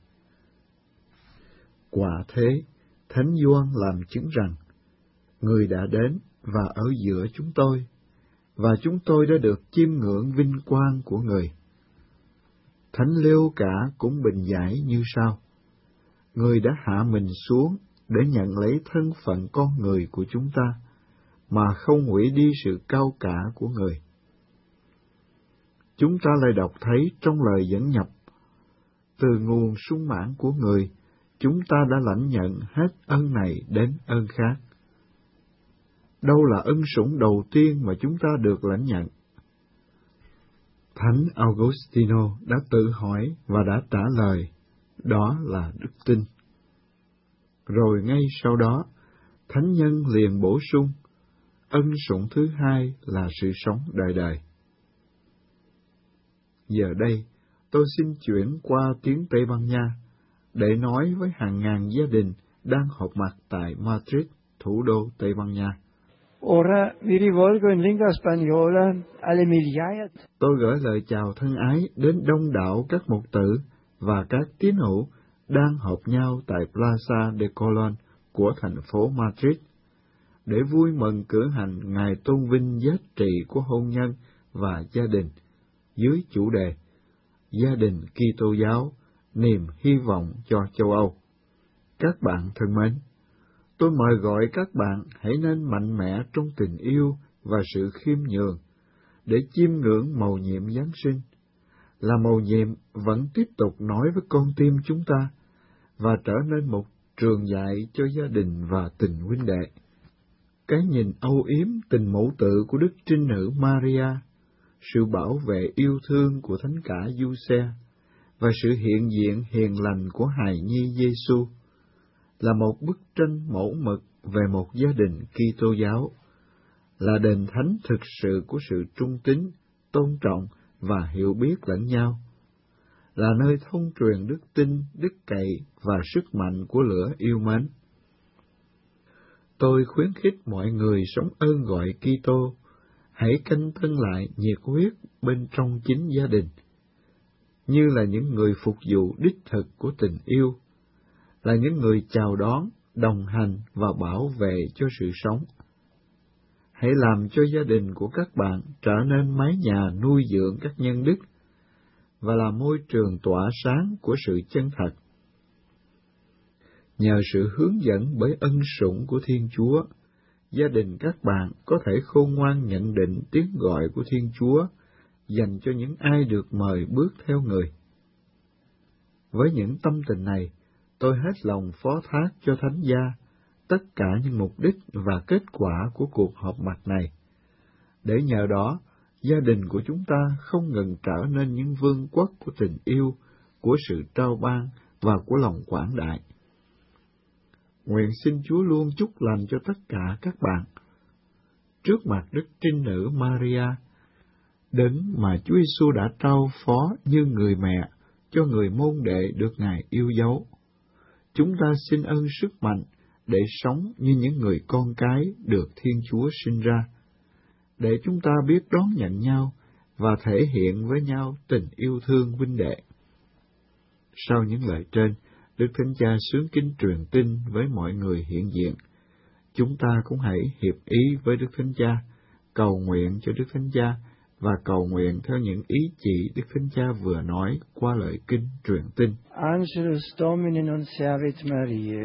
[SPEAKER 8] Quả thế, Thánh Gioan làm chứng rằng, người đã đến và ở giữa chúng tôi, và chúng tôi đã được chiêm ngưỡng vinh quang của người. Thánh Lêu Cả cũng bình giải như sau: người đã hạ mình xuống để nhận lấy thân phận con người của chúng ta, mà không hủy đi sự cao cả của người. Chúng ta lại đọc thấy trong lời dẫn nhập, từ nguồn sung mãn của người, chúng ta đã lãnh nhận hết ơn này đến ơn khác. Đâu là ân sủng đầu tiên mà chúng ta được lãnh nhận? Thánh Augustino đã tự hỏi và đã trả lời, đó là đức tin. Rồi ngay sau đó, Thánh Nhân liền bổ sung, ân sủng thứ hai là sự sống đời đời. Giờ đây, tôi xin chuyển qua tiếng Tây Ban Nha, để nói với hàng ngàn gia đình đang họp mặt tại Madrid, thủ đô Tây Ban Nha.
[SPEAKER 9] Ora mi rivolgo in lingua spagnola alle migliaia.
[SPEAKER 8] Tôi gửi lời chào thân ái đến đông đảo các mục tử và các tín hữu đang họp nhau tại Plaza de Colón của thành phố Madrid, để vui mừng cử hành ngày tôn vinh giá trị của hôn nhân và gia đình dưới chủ đề Gia đình Kitô giáo niềm hy vọng cho châu Âu. Các bạn thân mến, tôi mời gọi các bạn hãy nên mạnh mẽ trong tình yêu và sự khiêm nhường để chiêm ngưỡng mầu nhiệm Giáng sinh, là mầu nhiệm vẫn tiếp tục nói với con tim chúng ta và trở nên một trường dạy cho gia đình và tình huynh đệ. Cái nhìn âu yếm tình mẫu tự của Đức Trinh Nữ Maria, sự bảo vệ yêu thương của Thánh cả Giuse và sự hiện diện hiền lành của hài nhi Giêsu là một bức tranh mẫu mực về một gia đình Kitô giáo, là đền thánh thực sự của sự trung tín, tôn trọng và hiểu biết lẫn nhau, là nơi thông truyền đức tin, đức cậy và sức mạnh của lửa yêu mến. Tôi khuyến khích mọi người sống ơn gọi Kitô, hãy canh tân lại nhiệt huyết bên trong chính gia đình, như là những người phục vụ đích thực của tình yêu, là những người chào đón, đồng hành và bảo vệ cho sự sống. Hãy làm cho gia đình của các bạn trở nên mái nhà nuôi dưỡng các nhân đức và là môi trường tỏa sáng của sự chân thật. Nhờ sự hướng dẫn bởi ân sủng của Thiên Chúa, gia đình các bạn có thể khôn ngoan nhận định tiếng gọi của Thiên Chúa dành cho những ai được mời bước theo Người. Với những tâm tình này, tôi hết lòng phó thác cho Thánh Gia tất cả những mục đích và kết quả của cuộc họp mặt này, để nhờ đó gia đình của chúng ta không ngừng trở nên những vương quốc của tình yêu, của sự trao ban và của lòng quảng đại. Nguyện xin Chúa luôn chúc lành cho tất cả các bạn. Trước mặt Đức Trinh Nữ Maria, đấng mà Chúa Giêsu đã trao phó như người mẹ cho người môn đệ được Ngài yêu dấu, chúng ta xin ơn sức mạnh để sống như những người con cái được Thiên Chúa sinh ra, để chúng ta biết đón nhận nhau và thể hiện với nhau tình yêu thương huynh đệ. Sau những lời trên, Đức Thánh Cha xướng kính truyền tin với mọi người hiện diện. Chúng ta cũng hãy hiệp ý với Đức Thánh Cha, cầu nguyện cho Đức Thánh Cha và cầu nguyện theo những ý chỉ Đức Thánh Cha vừa nói qua lời kinh truyền tin.
[SPEAKER 9] Angelus Domini nunciavit Mariae.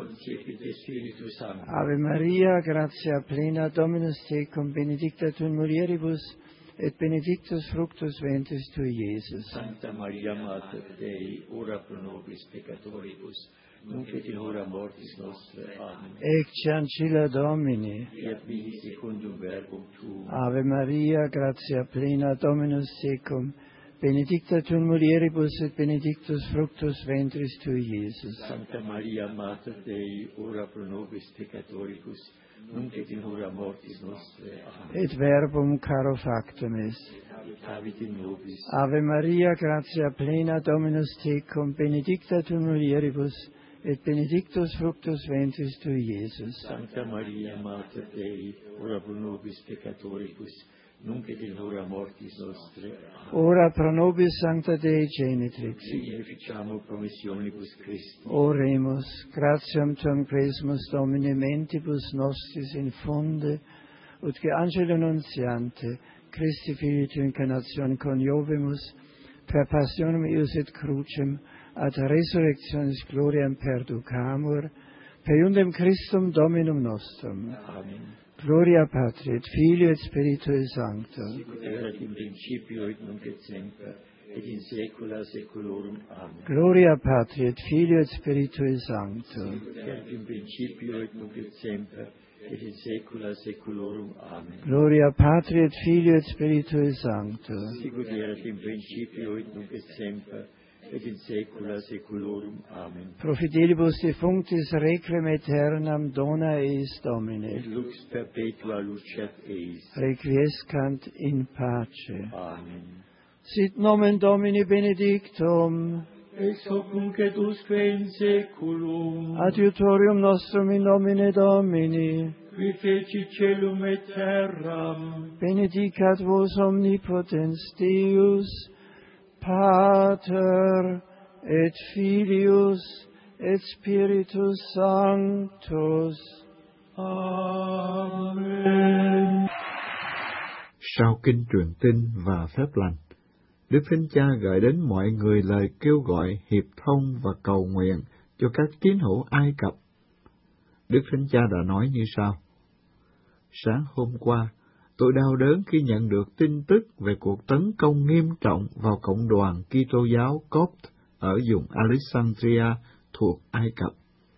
[SPEAKER 9] Ave Maria, gratia plena, Dominus tecum, benedicta tu in mulieribus, et benedictus fructus ventris tui, Iesus.
[SPEAKER 3] Sancta Maria, Mater Dei, ora pro nobis peccatoribus, nunc et in hora mortis nostre. Amen.
[SPEAKER 9] Ecce ancilla Domini.
[SPEAKER 3] Fiat mihi secundum verbum tuum.
[SPEAKER 9] Ave Maria, gratia plena, Dominus tecum, benedicta tu in mulieribus, et benedictus fructus ventris tui, Iesus.
[SPEAKER 3] Sancta Maria, Mater Dei, ora pro nobis peccatoribus, nunc et in hora mortis nostre. Amen.
[SPEAKER 9] Et verbum caro factum est.
[SPEAKER 3] Habitavit in nobis.
[SPEAKER 9] Ave Maria, gratia plena, Dominus tecum, benedicta tu in mulieribus, et benedictus fructus ventris tui, Iesus.
[SPEAKER 3] Sancta Maria, Mater Dei, ora pro nobis peccatoribus, nunc et in hora mortis nostre. Amen.
[SPEAKER 9] Ora pro nobis sancta Dei genitrix.
[SPEAKER 3] Signe ficiamo promissionibus Christi.
[SPEAKER 9] Oremus, gratiam tuam quesumus Domine mentibus nostris infunde, ut que angelo nuntiante, Christi Filii tu incarnatione coniovimus, per passionem eius et crucem, ad resurrectionis gloriam perducamur, per iundem Christum Dominum nostrum.
[SPEAKER 3] Amen.
[SPEAKER 9] Gloria Patri et Filio et Spiritui Sancto.
[SPEAKER 3] Sicut erat in principio et nunc et semper, et in saecula saeculorum. Amen.
[SPEAKER 9] Gloria Patri et Filio et Spiritui Sancto.
[SPEAKER 3] Sicut erat in principio et nunc et semper, et in saecula saeculorum. Amen.
[SPEAKER 9] Gloria Patri et Filio et Spiritui Sancto.
[SPEAKER 3] Sicut erat in principio et nunc et semper, et in saecula saeculorum. Amen.
[SPEAKER 9] Pro fidelibus defunctis requiem aeternam dona eis Domine.
[SPEAKER 3] Et lux perpetua luceat eis.
[SPEAKER 9] Requiescant in pace.
[SPEAKER 3] Amen.
[SPEAKER 9] Sit nomen Domini benedictum.
[SPEAKER 3] Ex hoc nunc et usque in saeculum.
[SPEAKER 9] Adiutorium nostrum in nomine Domini.
[SPEAKER 3] Qui feci celum et terram.
[SPEAKER 9] Benedicat vos omnipotens Deus, Pater et Filius et Spiritus Sanctus.
[SPEAKER 3] Amen.
[SPEAKER 8] Sau kinh truyền tin và phép lành, Đức Thánh Cha gợi đến mọi người lời kêu gọi hiệp thông và cầu nguyện cho các tín hữu Ai Cập. Đức Thánh Cha đã nói như sau: Sáng hôm qua, tôi đau đớn khi nhận được tin tức về cuộc tấn công nghiêm trọng vào cộng đoàn Kitô giáo Copt ở vùng Alexandria thuộc Ai Cập.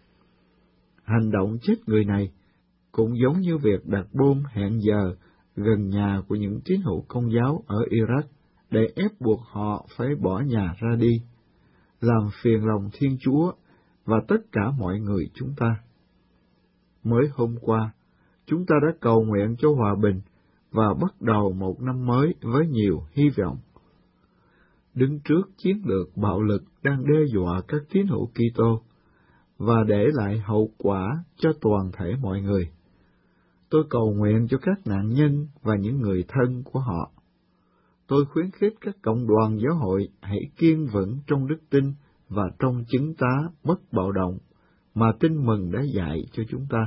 [SPEAKER 8] Hành động chết người này cũng giống như việc đặt bom hẹn giờ gần nhà của những tín hữu Công giáo ở Iraq để ép buộc họ phải bỏ nhà ra đi, làm phiền lòng Thiên Chúa và tất cả mọi người chúng ta. Mới hôm qua, chúng ta đã cầu nguyện cho hòa bình và bắt đầu một năm mới với nhiều hy vọng. Đứng trước chiến lược bạo lực đang đe dọa các tín hữu Kitô và để lại hậu quả cho toàn thể mọi người, tôi cầu nguyện cho các nạn nhân và những người thân của họ. Tôi khuyến khích các cộng đoàn giáo hội hãy kiên vững trong đức tin và trong chứng tá bất bạo động mà Tin Mừng đã dạy cho chúng ta.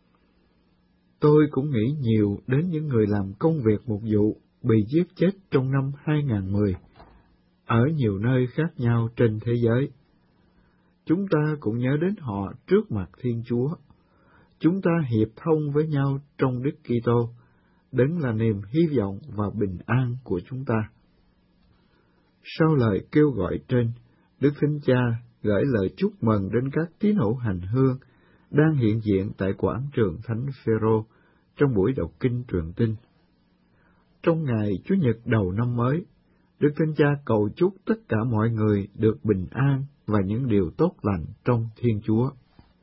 [SPEAKER 8] Tôi cũng nghĩ nhiều đến những người làm công việc mục vụ bị giết chết trong năm 2010 ở nhiều nơi khác nhau trên thế giới. Chúng ta cũng nhớ đến họ trước mặt Thiên Chúa. Chúng ta hiệp thông với nhau trong Đức Kitô, đấng là niềm hy vọng và bình an của chúng ta. Sau lời kêu gọi trên, Đức Thánh Cha gửi lời chúc mừng đến các tín hữu hành hương đang hiện diện tại quảng trường Thánh Phêrô trong buổi đọc kinh truyền tin. Trong ngày Chủ nhật đầu năm mới, Đức Thánh Cha cầu chúc tất cả mọi người được bình an và những điều tốt lành trong Thiên Chúa.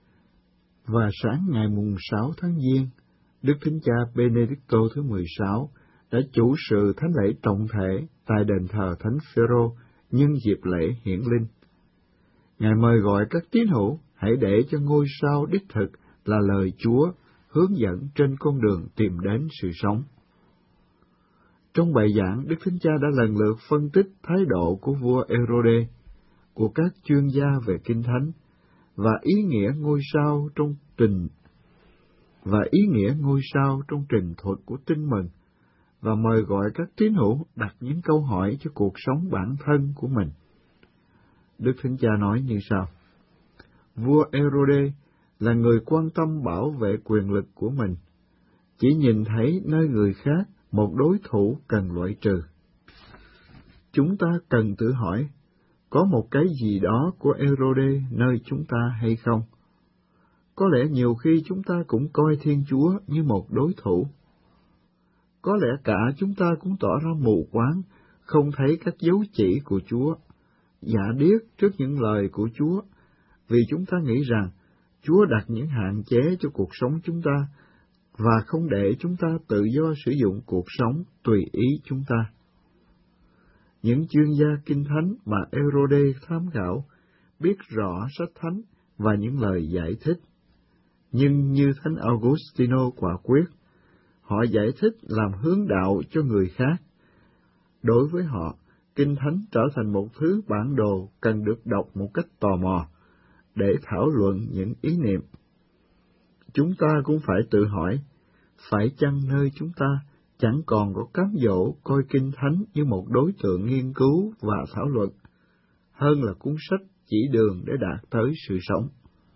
[SPEAKER 8] Và sáng ngày mùng 6 tháng Giêng, Đức Thánh Cha Benedicto thứ 16 đã chủ sự thánh lễ trọng thể tại đền thờ Thánh Phêrô nhân dịp lễ hiển linh. Ngài mời gọi các tín hữu hãy để cho ngôi sao đích thực là lời Chúa hướng dẫn trên con đường tìm đến sự sống. Trong bài giảng, Đức Thánh Cha đã lần lượt phân tích thái độ của vua Ê-rô-đê, của các chuyên gia về Kinh Thánh, và ý nghĩa ngôi sao trong trình thuật của Tin Mừng, và mời gọi các tín hữu đặt những câu hỏi cho cuộc sống bản thân của mình. Đức Thánh Cha nói như sau: Vua Ê-rô-đê là người quan tâm bảo vệ quyền lực của mình, chỉ nhìn thấy nơi người khác một đối thủ cần loại trừ. Chúng ta cần tự hỏi, có một cái gì đó của Ê-rô-đê nơi chúng ta hay không? Có lẽ nhiều khi chúng ta cũng coi Thiên Chúa như một đối thủ. Có lẽ cả chúng ta cũng tỏ ra mù quáng, không thấy các dấu chỉ của Chúa, dạ điếc trước những lời của Chúa, vì chúng ta nghĩ rằng Chúa đặt những hạn chế cho cuộc sống chúng ta, và không để chúng ta tự do sử dụng cuộc sống tùy ý chúng ta. Những chuyên gia Kinh Thánh mà Ê-rô-đê tham khảo biết rõ sách Thánh và những lời giải thích, nhưng như Thánh Augustino quả quyết, họ giải thích làm hướng đạo cho người khác. Đối với họ, Kinh Thánh trở thành một thứ bản đồ cần được đọc một cách tò mò, để thảo luận những ý niệm. Chúng ta cũng phải tự hỏi, phải chăng nơi chúng ta chẳng còn có cám dỗ coi Kinh Thánh như một đối tượng nghiên cứu và thảo luận, hơn là cuốn sách chỉ đường để đạt tới sự sống.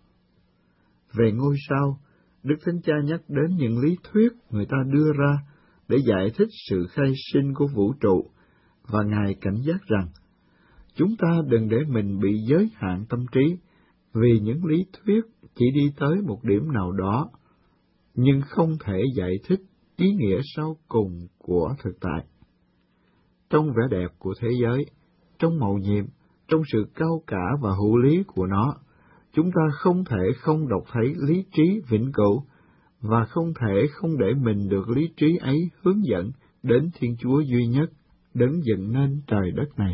[SPEAKER 8] Về ngôi sao, Đức Thánh Cha nhắc đến những lý thuyết người ta đưa ra để giải thích sự khai sinh của vũ trụ, và Ngài cảnh giác rằng, chúng ta đừng để mình bị giới hạn tâm trí, vì những lý thuyết chỉ đi tới một điểm nào đó, nhưng không thể giải thích ý nghĩa sau cùng của thực tại. Trong vẻ đẹp của thế giới, trong mầu nhiệm, trong sự cao cả và hữu lý của nó, chúng ta không thể không đọc thấy lý trí vĩnh cửu, và không thể không để mình được lý trí ấy hướng dẫn đến Thiên Chúa duy nhất, đấng dựng nên trời đất này.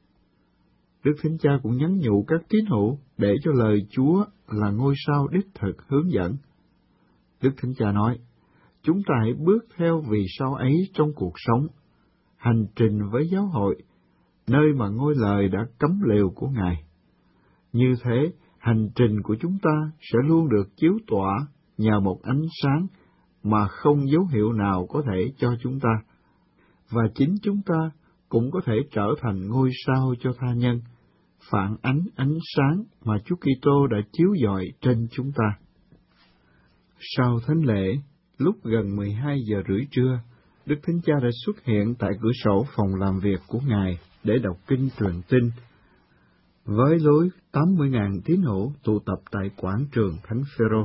[SPEAKER 8] Đức Thánh Cha cũng nhắn nhủ các tín hữu để cho lời Chúa là ngôi sao đích thực hướng dẫn. Đức Thánh Cha nói, chúng ta hãy bước theo vì sao ấy trong cuộc sống, hành trình với giáo hội, nơi mà ngôi lời đã cấm lều của Ngài. Như thế, hành trình của chúng ta sẽ luôn được chiếu tỏa nhờ một ánh sáng mà không dấu hiệu nào có thể cho chúng ta, và chính chúng ta cũng có thể trở thành ngôi sao cho tha nhân, phản ánh ánh sáng mà Chúa Kitô đã chiếu rọi trên chúng ta. Sau thánh lễ, lúc gần 12 giờ rưỡi trưa, Đức Thánh Cha đã xuất hiện tại cửa sổ phòng làm việc của Ngài để đọc kinh truyền tin, với lối 80.000 tín hữu tụ tập tại quảng trường Thánh Phêrô.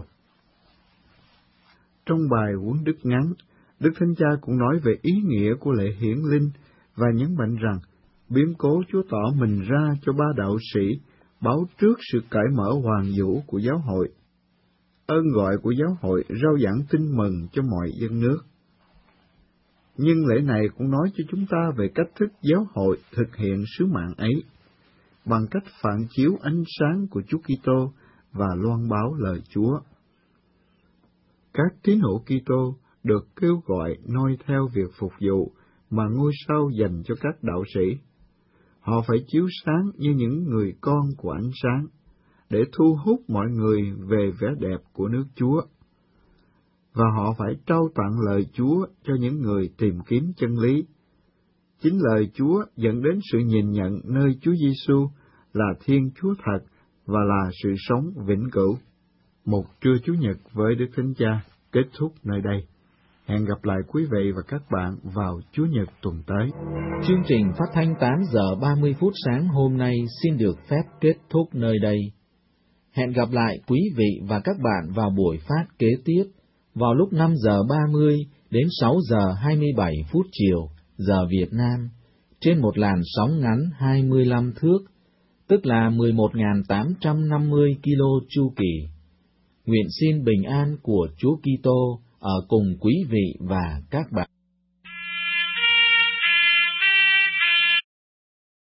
[SPEAKER 8] Trong bài huấn đức ngắn, Đức Thánh Cha cũng nói về ý nghĩa của lễ hiển linh và nhấn mạnh rằng biến cố Chúa tỏ mình ra cho ba đạo sĩ báo trước sự cởi mở hoàn vũ của giáo hội. Ơn gọi của giáo hội rao giảng tin mừng cho mọi dân nước. Nhưng lễ này cũng nói cho chúng ta về cách thức giáo hội thực hiện sứ mạng ấy, bằng cách phản chiếu ánh sáng của Chúa Kitô và loan báo lời Chúa. Các tín hữu Kitô được kêu gọi noi theo việc phục vụ mà ngôi sao dành cho các đạo sĩ. Họ phải chiếu sáng như những người con của ánh sáng, để thu hút mọi người về vẻ đẹp của nước Chúa. Và họ phải trao tặng lời Chúa cho những người tìm kiếm chân lý. Chính lời Chúa dẫn đến sự nhìn nhận nơi Chúa Giêsu là Thiên Chúa thật và là sự sống vĩnh cửu. Một trưa Chủ nhật với Đức Thánh Cha kết thúc nơi đây. Hẹn gặp lại quý vị và các bạn vào Chủ nhật tuần tới.
[SPEAKER 1] Chương trình phát thanh 8 giờ 30 phút sáng hôm nay xin được phép kết thúc nơi đây. Hẹn gặp lại quý vị và các bạn vào buổi phát kế tiếp vào lúc 5 giờ 30 đến 6 giờ 27 phút chiều giờ Việt Nam trên một làn sóng ngắn 25 thước, tức là 11.850 kilo chu kỳ. Nguyện xin bình an của Chúa Kitô ở cùng quý vị và các bạn.